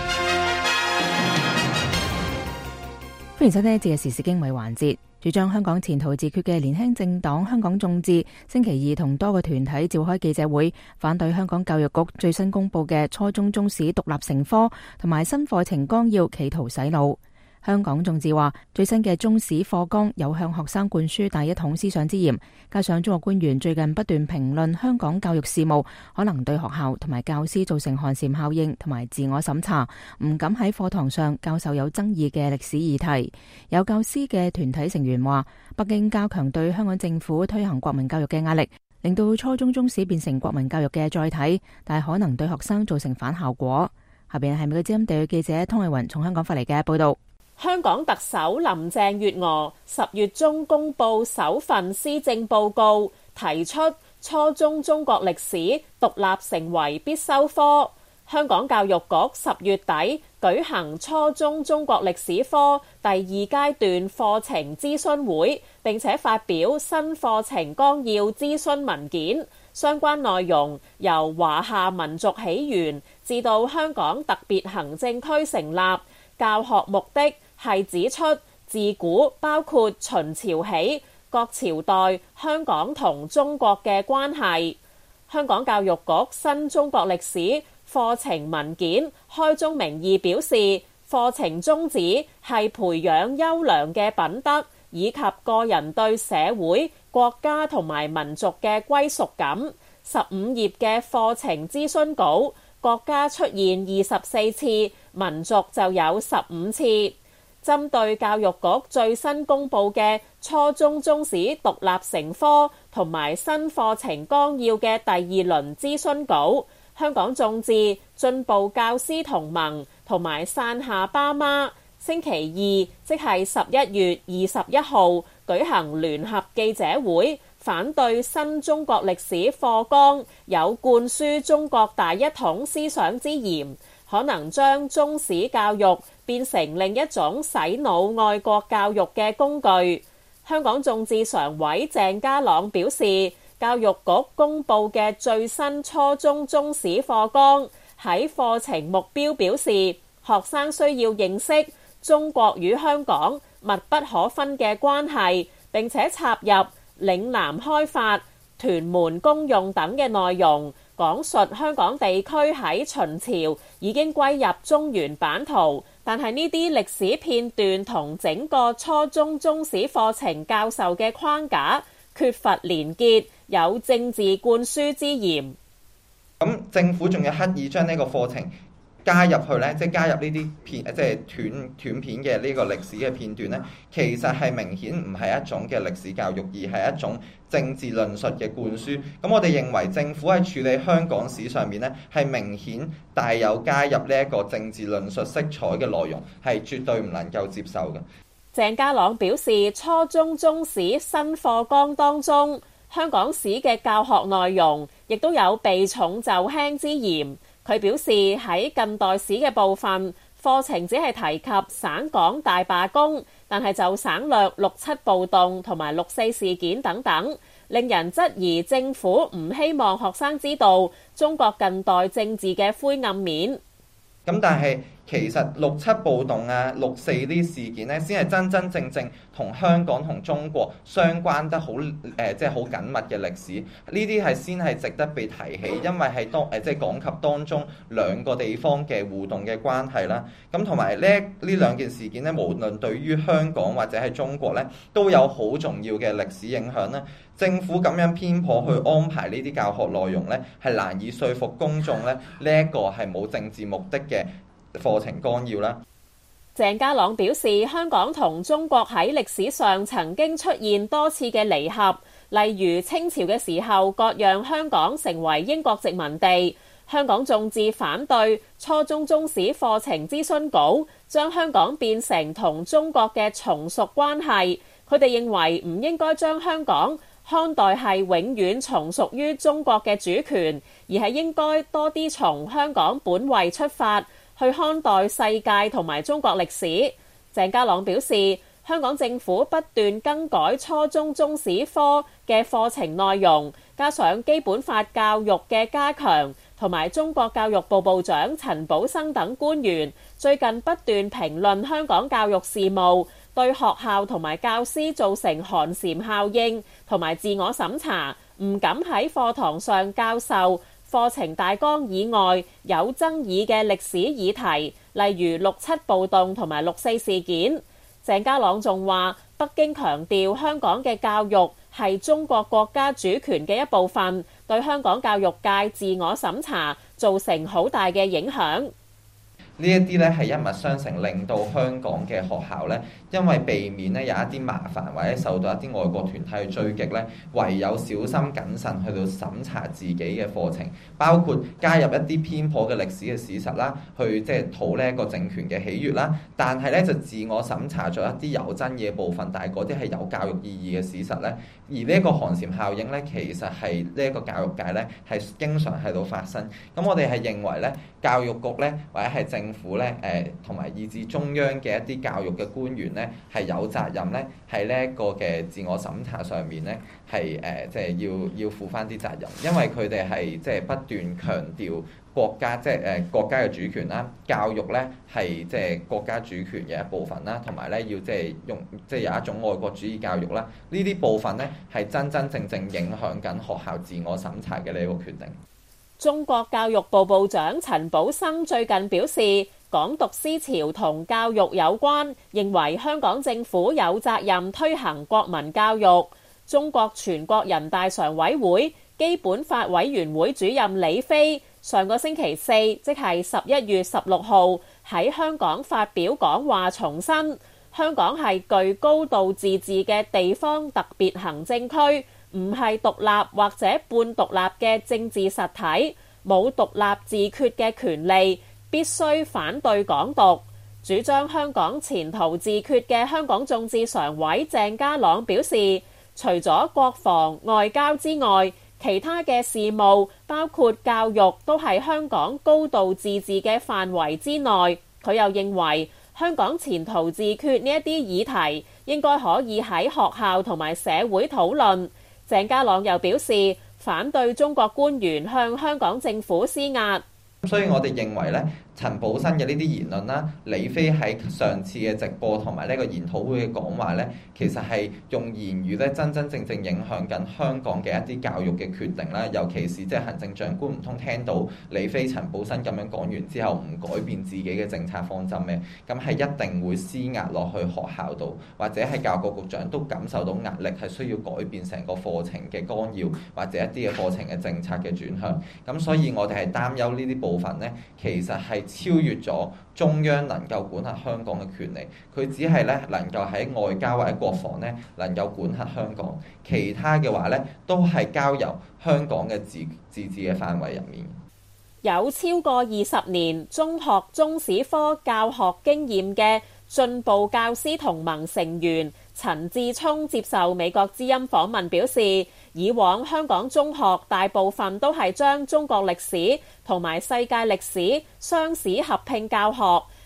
歡迎收聽呢一節嘅時事經緯環節。主張香港前途自決嘅年輕政黨香港眾志星期二同多個團體召開記者會，反對香港教育局最新公布嘅初中中史獨立成科同埋新課程綱要，企圖洗腦。香港眾志話，最新嘅中史課綱有向學生灌輸大一統思想之嫌，加上中國官員最近不斷評論香港教育事務，可能對學校同埋教師造成寒蟬效應同埋自我審查，唔敢喺課堂上教授有爭議嘅歷史議題。有教師嘅團體成員話，北京加強對香港政府推行國民教育嘅壓力，令到初中中史變成國民教育嘅載體，但係可能對學生造成反效果。下邊係美國之音地區記者湯慧雲從香港發嚟嘅報道。 香港特首林鄭月娥10月中公布首份施政報告，提出初中中國歷史獨立成為必修科。香港教育局10月底舉行初中中國歷史科第2階段課程諮詢會，並且發表新課程綱要諮詢文件。相關內容由華夏民族起源至到香港特別行政區成立，教學目的係指出自古包括秦朝起各朝代香港同中國嘅關係。香港教育局新中國歷史課程文件開宗明義表示，課程宗旨係培養優良嘅品德以及個人對社會、國家同埋民族嘅歸屬感。15頁嘅課程諮詢稿，國家出現24次，民族就有15次。針對教育局最新公布嘅初中中史獨立成科同埋新課程綱要嘅第2輪諮詢稿，香港眾志、進步教師同盟同埋傘下爸媽星期二，即係11月21號舉行聯合記者會，反對新中國歷史課綱有灌輸中國大一統思想之嫌，可能將中史教育變成另一種洗腦愛國教育嘅工具。香港眾志常委鄭家朗表示，教育局公布嘅最新初中中史課綱喺課程目標表示，學生需要認識中國與香港密不可分嘅關係，並且插入嶺南開發、屯門公用等嘅內容，講述香港地區喺秦朝已經歸入中原版圖，但係呢啲歷史片段同整個初中中史課程教授嘅框架缺乏連結，有政治灌輸之嫌。 咁政府仲要刻意將呢個課程加入去呢，即係加入呢啲片，即係斷片嘅呢個歷史嘅片段呢，其實係明顯唔係一種嘅歷史教育，而係一種政治論述嘅灌輸。咁我哋認為政府喺處理香港史上面呢，係明顯帶有加入呢一個政治論述色彩嘅內容，係絕對唔能夠接受嘅。 鄭家朗表示，初中中史新課綱當中，香港史嘅教學內容亦都有避重就輕之嫌。佢表示喺近代史嘅部分課程只係提及省港大罷工， 但係就省略6·7暴動同埋6·4事件等等，令人質疑政府唔希望學生知道中國近代政治嘅灰暗面。 咁但係其實6·7暴動啊、6·4呢事件咧，先係真真正正同香港同中國相關得好即係好緊密嘅歷史。呢啲係先係值得被提起，因為係即係講及當中兩個地方嘅互動嘅關係啦。咁同埋呢兩件事件咧，無論對於香港或者係中國咧，都有好重要嘅歷史影響啦。政府咁樣偏頗去安排呢啲教學內容咧，係難以說服公眾咧，呢一個係冇政治目的嘅課程綱要啦。 鄭家朗表示，香港同中國喺歷史上曾經出現多次嘅離合，例如清朝嘅時候割讓香港成為英國殖民地，香港眾志反對初中中史課程諮詢稿，將香港變成同中國嘅從屬關係。佢哋認為唔應該將香港看待係永遠從屬於中國嘅主權，而係應該多啲從香港本位出發去看待世界同埋中國歷史。鄭家朗表示，香港政府不斷更改初中中史科嘅課程內容，加上基本法教育嘅加強，同埋中國教育部部長陳寶生等官員最近不斷評論香港教育事務，對學校同埋教師造成寒蟬效應同埋自我審查，唔敢喺課堂上教授課程大綱以外有爭議嘅歷史議題，例如6·7暴動同埋6·4事件。鄭家朗仲話，北京強調香港嘅教育係中國國家主權嘅一部分，對香港教育界自我審查造成好大嘅影響。 呢一啲咧係一脈相承，令到香港嘅學校咧，因為避免咧有一啲麻煩或者受到一啲外國團體去追擊咧，唯有小心謹慎去到審查自己嘅課程，包括加入一啲偏頗嘅歷史嘅事實啦，去即係討呢一個政權嘅喜悅啦。但係咧就自我審查咗一啲有爭議嘅部分，但係嗰啲係有教育意義嘅事實咧。而呢一個寒蟬效應咧，其實係呢一個教育界咧係經常喺度發生。咁我哋係認為咧，教育局咧或者係政府咧同埋以至中央嘅一啲教育嘅官員咧係有責任咧喺呢一個嘅自我審查上面咧係即係要負翻啲責任，因為佢哋係即係不斷強調國家即係國家嘅主權啦，教育咧係即係國家主權嘅一部分啦，同埋咧要即係用即係有一種愛國主義教育啦，呢啲部分咧係真真正正影響緊學校自我審查嘅呢個決定。 中國教育部部長陳寶生最近表示，港獨思潮同教育有關，認為香港政府有責任推行國民教育。中國全國人大常委會基本法委員會主任李飛上個星期四，即係11月16號喺香港發表講話，重申香港係具高度自治嘅地方特別行政區，唔係獨立或者半獨立嘅政治實體，冇獨立自決嘅權利，必須反對港獨。主張香港前途自決嘅香港眾志常委鄭家朗表示，除咗國防外交之外，其他嘅事務包括教育都係香港高度自治嘅範圍之內。佢又認為香港前途自決呢一啲議題應該可以喺學校同埋社會討論。鄭家朗又表示，反對中國官員向香港政府施壓。 所以我哋認為咧，陳寶生嘅呢啲言論啦，李飛喺上次嘅直播同埋呢個研討會嘅講話咧，其實係用言語咧真真正正影響緊香港嘅一啲教育嘅決定啦。尤其是即係行政長官唔通聽到李飛、陳寶生咁樣講完之後，唔改變自己嘅政策方針咩？咁係一定會施壓落去學校度，或者係教育局局長都感受到壓力，係需要改變成個課程嘅綱要，或者一啲嘅課程嘅政策嘅轉向。咁所以我哋係擔憂呢啲部分咧，其實係超越咗中央能夠管轄香港嘅權利，佢只係咧能夠喺外交或者國防咧能夠管轄香港，其他嘅話咧都係交由香港嘅自治嘅範圍入面。 有超過20年中學中史科教學經驗嘅進步教師同盟成員陳志聰接受美國之音訪問表示，以往香港中學大部分都係將中國歷史同埋世界歷史雙史合併教學，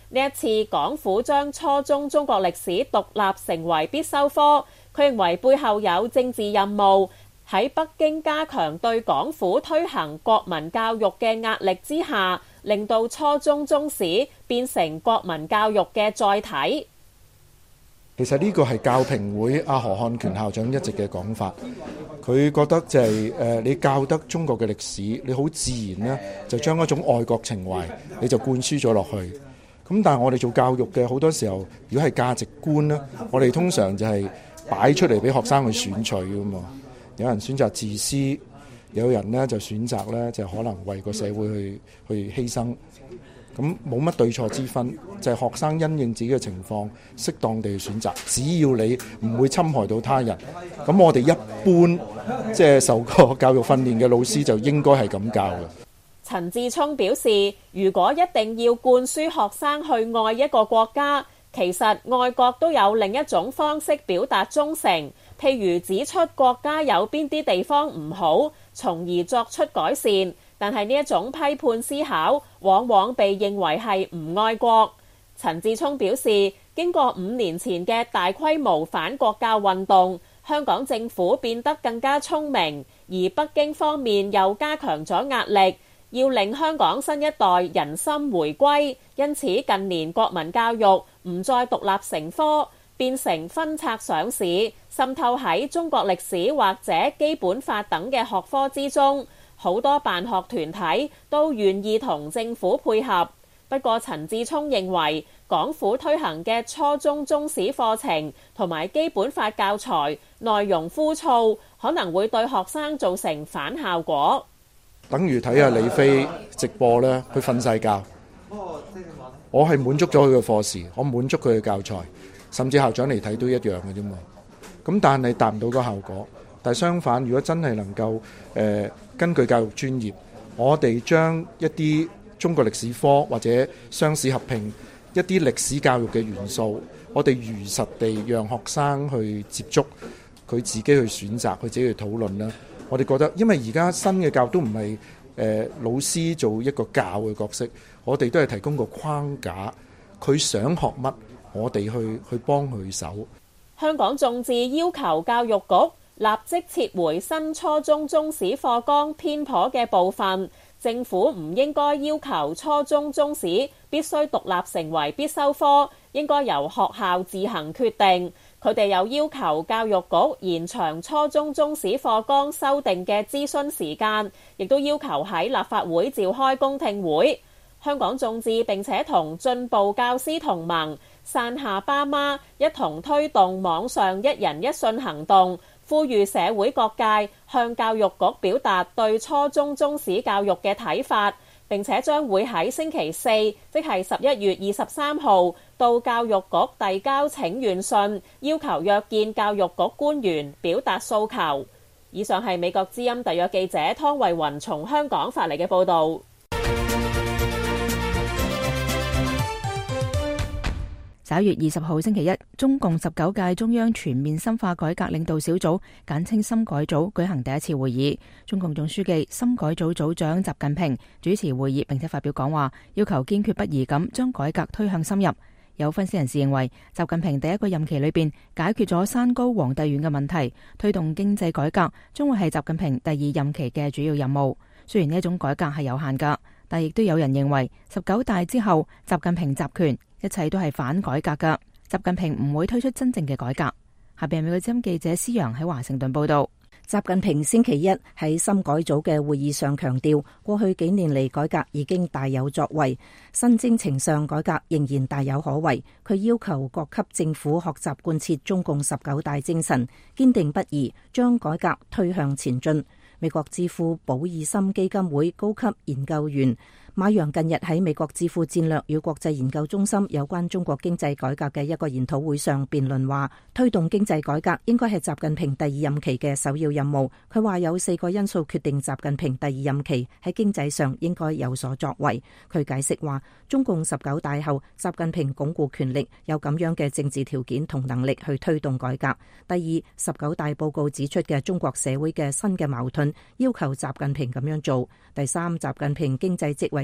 呢一次港府將初中中國歷史獨立成為必修科，佢認為背後有政治任務，喺北京加強對港府推行國民教育嘅壓力之下，令到初中中史變成國民教育嘅載體。 其實呢個係教評會阿何漢權校長一直嘅講法，佢覺得就係你教得中國嘅歷史，你好自然呢就將一種愛國情懷你就灌輸咗落去。咁但係我哋做教育嘅好多時候，如果係價值觀呢，我哋通常就係擺出嚟俾學生去選取㗎嘛。有人選擇自私，有人呢就選擇呢就可能為個社會去犧牲。咁冇乜對錯之分，就係學生因應自己嘅情況，適當地去選擇。只要你唔會侵害到他人，咁我哋一般即係受過教育訓練嘅老師就應該係咁教嘅。 陳志聰表示，如果一定要灌輸學生去愛一個國家，其實愛國都有另一種方式表達忠誠，譬如指出國家有邊啲地方唔好，從而作出改善。但係呢一種批判思考，往往被認為係唔愛國。陳志聰表示，經過5年前嘅大規模反國教運動，香港政府變得更加聰明，而北京方面又加強咗壓力，要令香港新一代人心回歸。因此近年國民教育唔再獨立成科，變成分拆上市，滲透喺中國歷史或者基本法等嘅學科之中。好多辦學團體都願意同政府配合，不過陳志聰認為港府推行嘅初中中史課程同埋基本法教材內容枯燥，可能會對學生造成反效果。 等於睇下李飛直播咧，佢瞓晒覺。我係滿足咗佢嘅課時，我滿足佢嘅教材，甚至校長嚟睇都一樣嘅啫嘛。咁但係達唔到個效果。但係相反，如果真係能夠根據教育專業，我哋將一啲中國歷史科或者雙史合併一啲歷史教育嘅元素，我哋如實地讓學生去接觸，佢自己去選擇，佢自己去討論啦。我哋覺得，因為而家新嘅教育都唔係老師做一個教嘅角色，我哋都係提供個框架，佢想學乜，我哋去幫佢手。 香港眾志要求教育局立即撤回新初中中史課綱偏頗嘅部分，政府唔應該要求初中中史必須獨立成為必修科，應該由學校自行決定。佢哋又要求教育局延長初中中史課綱修訂嘅諮詢時間，亦都要求喺立法會召開公聽會。香港眾志並且同進步教師同盟、傘下爸媽一同推動網上一人一信行動，呼籲社會各界向教育局表達對初中中史教育嘅睇法，並且將會喺星期四，即係11月23號，到教育局遞交請願信，要求約見教育局官員，表達訴求。以上係美國之音特約記者湯慧雲從香港發嚟嘅報導。 11月20號星期一，中共19屆中央全面深化改革領導小組簡稱深改組舉行第一次會議，中共總書記、深改組組長習近平主持會議，並且發表講話，要求堅決不移咁將改革推向深入。有分析人士認為，習近平第一個任期裏邊解決咗山高皇帝遠嘅問題，推動經濟改革將會係習近平第2任期嘅主要任務。雖然呢一種改革係有限噶，但亦都有人認為19大之後習近平集權，一切都係反改革噶，習近平唔會推出真正嘅改革。下邊係美國之音記者施洋喺華盛頓報道。 習近平星期一喺深改組嘅會議上強調，過去幾年嚟改革已經大有作為，新征程上改革仍然大有可為。佢要求各級政府學習貫徹中共19大精神，堅定不移將改革推向前進。美國智庫保爾森基金會高級研究員馬陽近日喺美國智庫戰略與國際研究中心有關中國經濟改革嘅一個研討會上辯論話，推動經濟改革應該係習近平第2任期嘅首要任務。佢話有4個因素決定習近平第2任期喺經濟上應該有所作為。佢解釋話，中共19大後，習近平鞏固權力，有咁樣嘅政治條件同能力去推動改革。第二，19大報告指出嘅中國社會嘅新嘅矛盾，要求習近平咁樣做。第三，習近平經濟職位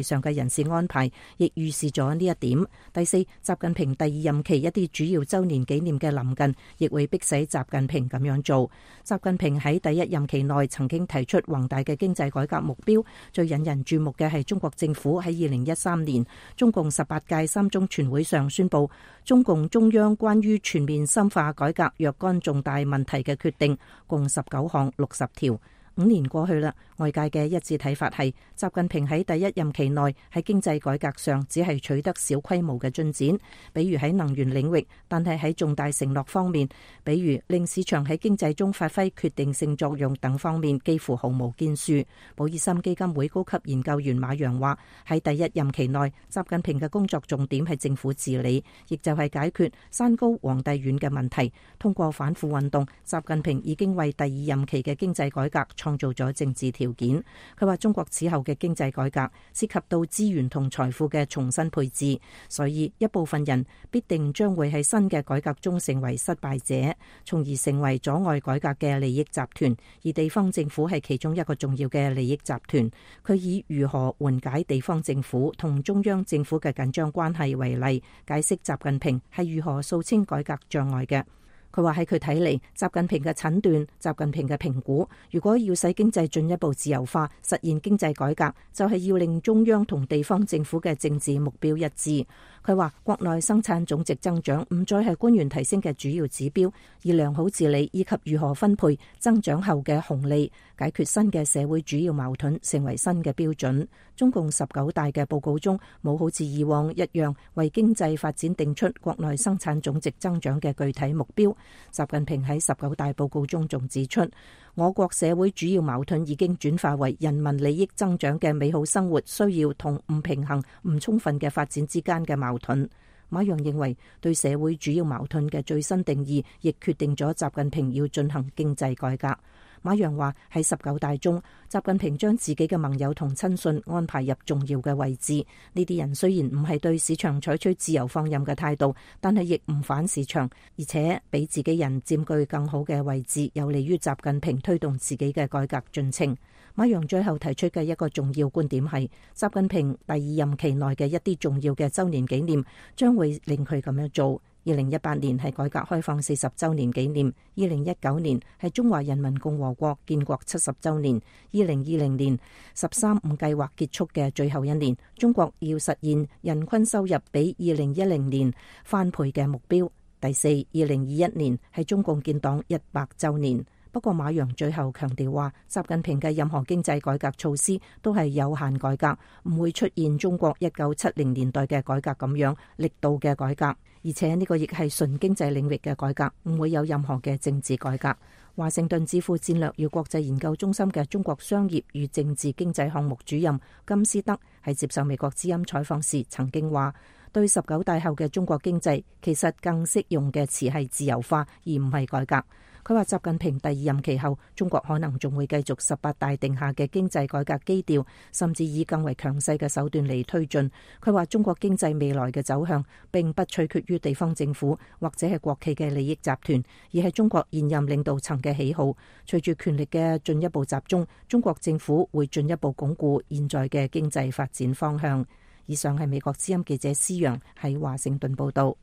上嘅人事安排，亦預示咗呢一點。第四，習近平第二任期一啲主要週年紀念嘅臨近，亦會迫使習近平咁樣做。習近平喺第一任期內曾經提出宏大嘅經濟改革目標，最引人注目嘅係中國政府喺2013年中共18屆三中全會上宣布，中共中央關於全面深化改革若干重大問題嘅決定，共19項60條。5年過去啦，外界嘅一致睇法係，習近平喺第一任期內喺經濟改革上只係取得小規模嘅進展，比如喺能源領域，但係喺重大承諾方面，比如令市場喺經濟中發揮決定性作用等方面，幾乎毫無建樹。保爾森基金會高級研究員馬洋話：喺第一任期內，習近平嘅工作重點係政府治理，亦就係解決山高皇帝遠嘅問題。通過反腐運動，習近平已經為第二任期嘅經濟改革創造咗政治條件。佢話中國此後嘅經濟改革涉及到資源同財富嘅重新配置，所以一部分人必定將會喺新嘅改革中成為失敗者，從而成為阻礙改革嘅利益集團，而地方政府係其中一個重要嘅利益集團。佢以如何緩解地方政府同中央政府嘅緊張關係為例，解釋習近平係如何掃清改革障礙嘅。佢話喺佢睇嚟，習近平嘅診斷、習近平嘅評估，如果要使經濟進一步自由化、實現經濟改革，就係要令中央同地方政府嘅政治目標一致。佢話國內生產總值增長唔再係官員提升嘅主要指標，而良好治理以及如何分配增長後嘅紅利，解決新嘅社會主要矛盾成為新嘅標準。中共19大嘅報告中冇好似以往一樣為經濟發展定出國內生產總值增長嘅具體目標。習近平喺19大報告中仲指出，我國社會主要矛盾已經轉化為人民利益增長嘅美好生活需要同唔平衡、唔充分嘅發展之間嘅矛盾。馬洋認為，對社會主要矛盾嘅最新定義，亦決定咗習近平要進行經濟改革。馬洋話喺19大中，習近平將自己嘅盟友同親信安排入重要嘅位置。呢啲人雖然唔係對市場採取自由放任嘅態度，但係亦唔反市場，而且比自己人佔據更好嘅位置，有利於習近平推動自己嘅改革進程。馬洋最後提出嘅一個重要觀點係，習近平第二任期內嘅一啲重要嘅週年紀念將會令佢咁樣做。2018年係改革開放40週年紀念，2019年係中華人民共和國建國70週年，2020年13五計劃結束嘅最後一年，中國要實現人均收入比2010年翻倍嘅目標。第四，2021年係中共建黨100週年。不過馬洋最後強調話，習近平嘅任何經濟改革措施都係有限改革，唔會出現中國1970年代嘅改革咁樣力度嘅改革，而且呢個亦係純經濟領域嘅改革，唔會有任何嘅政治改革。華盛頓智庫戰略與國際研究中心嘅中國商業與政治經濟項目主任金斯德喺接受美國之音採訪時曾經話，對19大後嘅中國經濟，其實更適用嘅詞係自由化，而唔係改革。佢話習近平第二任期後，中國可能仲會繼續18大定下嘅經濟改革基調，甚至以更為強勢嘅手段嚟推進。佢話中國經濟未來嘅走向並不取決於地方政府或者係國企嘅利益集團，而係中國現任領導層嘅喜好。隨住權力嘅進一步集中，中國政府會進一步鞏固現在嘅經濟發展方向。以上係美國之音記者施洋喺華盛頓報道。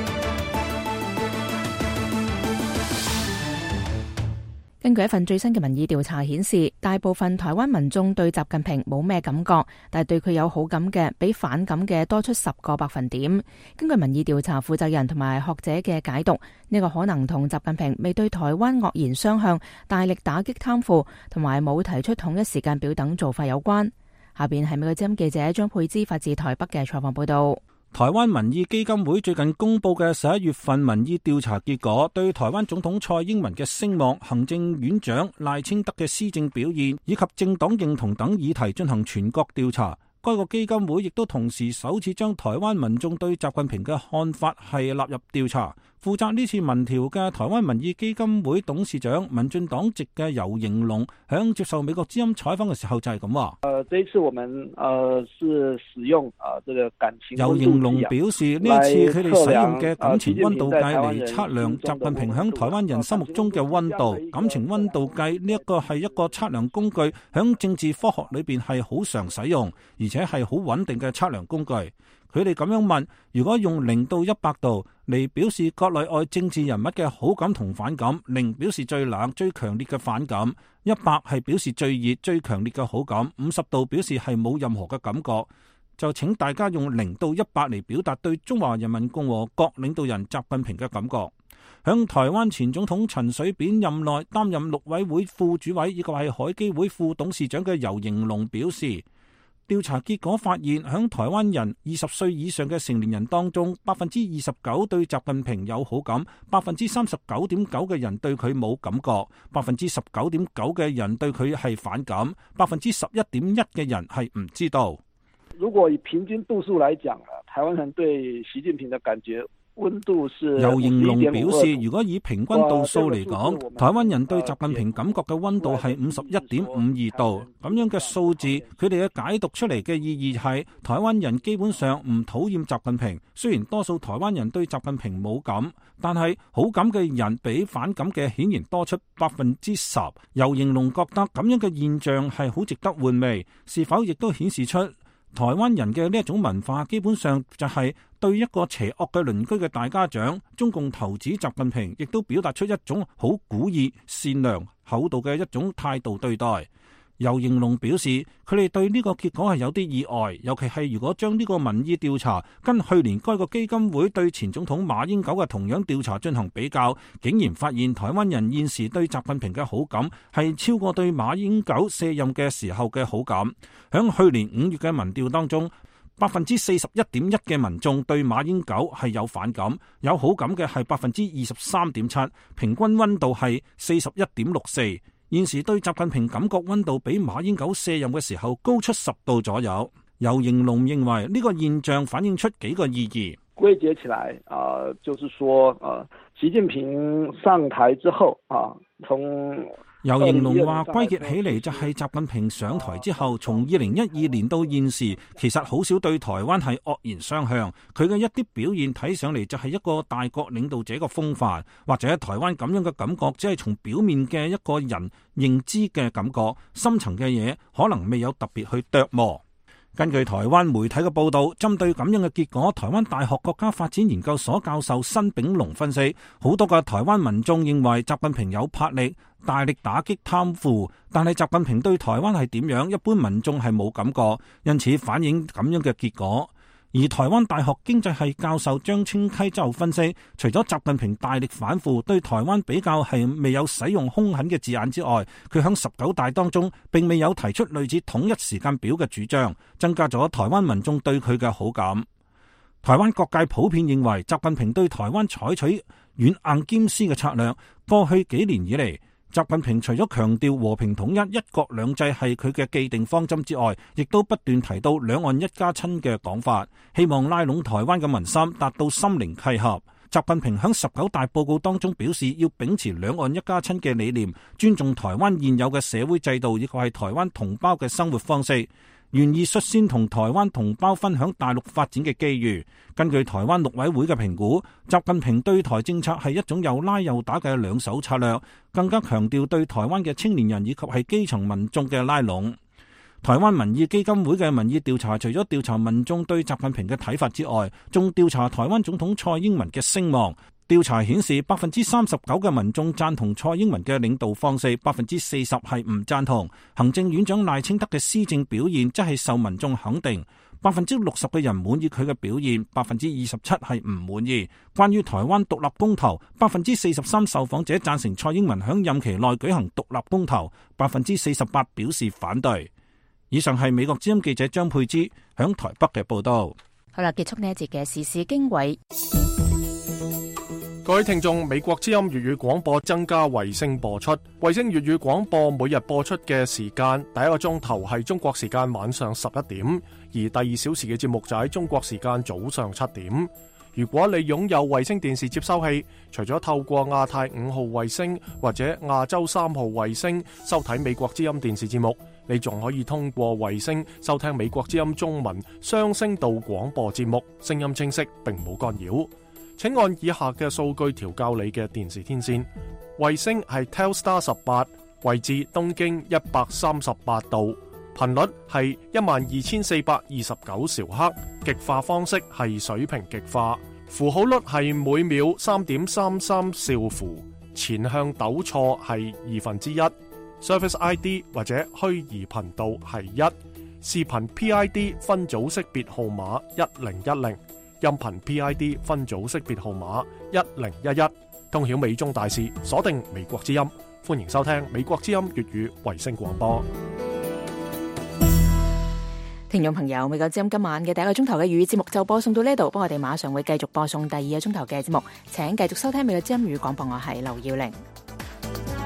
根據一份最新嘅民意調查顯示，大部分台灣民眾對習近平冇咩感覺，但係對佢有好感嘅比反感嘅多出10個百分點。根據民意調查負責人同埋學者嘅解讀，呢個可能同習近平未對台灣惡言相向、大力打擊貪腐同埋冇提出統一時間表等做法有關。下邊係美國之音記者張佩芝發自台北嘅採訪報道。 台灣民意基金會最近公布嘅11月份民意調查結果，對台灣總統蔡英文嘅聲望、行政院長賴清德嘅施政表現以及政黨認同等議題進行全國調查。該個基金會亦都同時首次將台灣民眾對習近平嘅看法係納入調查。 負責呢次民調嘅台灣民意基金會董事長、民進黨籍嘅游盈隆響接受美國之音採訪嘅時候就係咁話。 這一次我們是使用這個感情溫度計。 游盈隆表示呢一次佢哋使用嘅感情溫度計嚟測量習近平響台灣人心目中嘅溫度。感情溫度計呢一個係一個測量工具，響政治科學裏邊係好常使用，而且係好穩定嘅測量工具。佢哋咁樣問，如果用0到100度嚟表示國內外政治人物嘅好感同反感，0表示最冷最強烈嘅反感，100係表示最熱最強烈嘅好感，50度表示係冇任何嘅感覺。就請大家用0到100嚟表達對中華人民共和國領導人習近平嘅感覺。響台灣前總統陳水扁任內擔任陸委會副主委以及係海基會副董事長嘅游盈隆表示，調查結果發現，響台灣人20歲以上嘅成年人當中，29%對習近平有好感，39.9%嘅人對佢冇感覺，19.9%嘅人對佢係反感，11.1%嘅人係唔知道。 如果以平均度數來講，台灣人對習近平的感覺溫度是游盈隆表示，如果以平均度數嚟講，台灣人對習近平感覺嘅溫度係51.52度。咁樣嘅數字，佢哋嘅解讀出嚟嘅意義係，台灣人基本上唔討厭習近平。雖然多數台灣人對習近平冇感，但係好感嘅人比反感嘅顯然多出10%。游盈隆覺得咁樣嘅現象係好值得玩味，是否亦都顯示出台灣人嘅呢一種文化，基本上就係對一個邪惡嘅鄰居嘅大家長中共投指習近平，亦都表達出一種好古意、善良、厚道嘅一種態度對待。游盈隆表示，佢哋對呢個結果係有啲意外，尤其係如果將呢個民意調查跟去年該個基金會對前總統馬英九嘅同樣調查進行比較，竟然發現台灣人現時對習近平嘅好感係超過對馬英九卸任嘅時候嘅好感。響去年5月嘅民調當中，41.1%嘅民眾對馬英九係有反感，有好感嘅係23.7%，平均溫度係41.64。現時對習近平感覺溫度比馬英九卸任嘅時候高出10度左右。游盈隆認為呢個現象反映出幾個意義。 歸結起來就是說習近平上台之後從游盈隆話歸結起嚟就係習近平上台之後，從2012年到現時，其實好少對台灣係惡言相向。佢嘅一啲表現睇上嚟就係一個大國領導者嘅風範，或者台灣咁樣嘅感覺，只係從表面嘅一個人認知嘅感覺，深層嘅嘢可能未有特別去琢磨。根據台灣媒體嘅報道，針對咁樣嘅結果，台灣大學國家發展研究所教授辛炳龍分析，好多嘅台灣民眾認為習近平有魄力，大力打擊貪腐，但係習近平對台灣係點樣，一般民眾係冇感覺，因此反映咁樣嘅結果。而台灣大學經濟系教授張清溪就分析，除咗習近平大力反腐，對台灣比較係未有使用兇狠嘅字眼之外，佢響19大當中並未有提出類似統一時間表嘅主張，增加咗台灣民眾對佢嘅好感。台灣各界普遍認為習近平對台灣採取軟硬兼施嘅策略，過去幾年以嚟，習近平除咗強調和平統一、一國兩制係佢嘅既定方針之外，亦都不斷提到兩岸一家親嘅講法，希望拉攏台灣嘅民心，達到心靈契合。習近平喺19大報告當中表示，要秉持兩岸一家親嘅理念，尊重台灣現有嘅社會制度，以及係台灣同胞嘅生活方式，願意率先同台灣同胞分享大陸發展嘅機遇。根據台灣陸委會嘅評估，習近平對台政策係一種又拉又打嘅兩手策略，更加強調對台灣嘅青年人以及係基層民眾嘅拉攏。台灣民意基金會嘅民意調查，除咗調查民眾對習近平嘅睇法之外，仲調查台灣總統蔡英文嘅聲望。調查顯示，39%嘅民眾贊同蔡英文嘅領導方式，40%係唔贊同。行政院長賴清德嘅施政表現則係受民眾肯定，60%嘅人滿意佢嘅表現，27%係唔滿意。關於台灣獨立公投，43%受訪者贊成蔡英文響任期內舉行獨立公投，48%表示反對。以上係美國之音記者張佩芝響台北嘅報道。 好啦，結束呢一節嘅時事經緯。 各位聽眾，美國之音粵語廣播增加衛星播出，衛星粵語廣播每日播出嘅時間，第一個鐘頭係中國時間晚上11點，而第2小時嘅節目就喺中國時間早上7點。 如果你擁有衛星電視接收器，除咗透過亞太5號衛星或者亞洲3號衛星收睇美國之音電視節目，你仲可以通過衛星收聽美國之音中文雙聲道廣播節目，聲音清晰並冇干擾。請按以下嘅數據調校你嘅電視天線。衛星係 Telstar 18，位置東經138度，頻率係12429兆赫，極化方式係水平極化，符號率係每秒 3.33 兆符，前向抖錯係1/2。Service ID 或者虛擬頻道係1，視頻 PID 分組識別號碼1010，音頻 PID 分組識別號碼1011。通曉美中大事，鎖定美國之音，歡迎收聽美國之音粵語衛星廣播。 聽眾朋友，美國之音今晚嘅第一個鐘頭嘅粵語節目就播送到呢度，不過我哋馬上會繼續播送第二個鐘頭嘅節目，請繼續收聽美國之音粵語廣播，我係劉耀玲。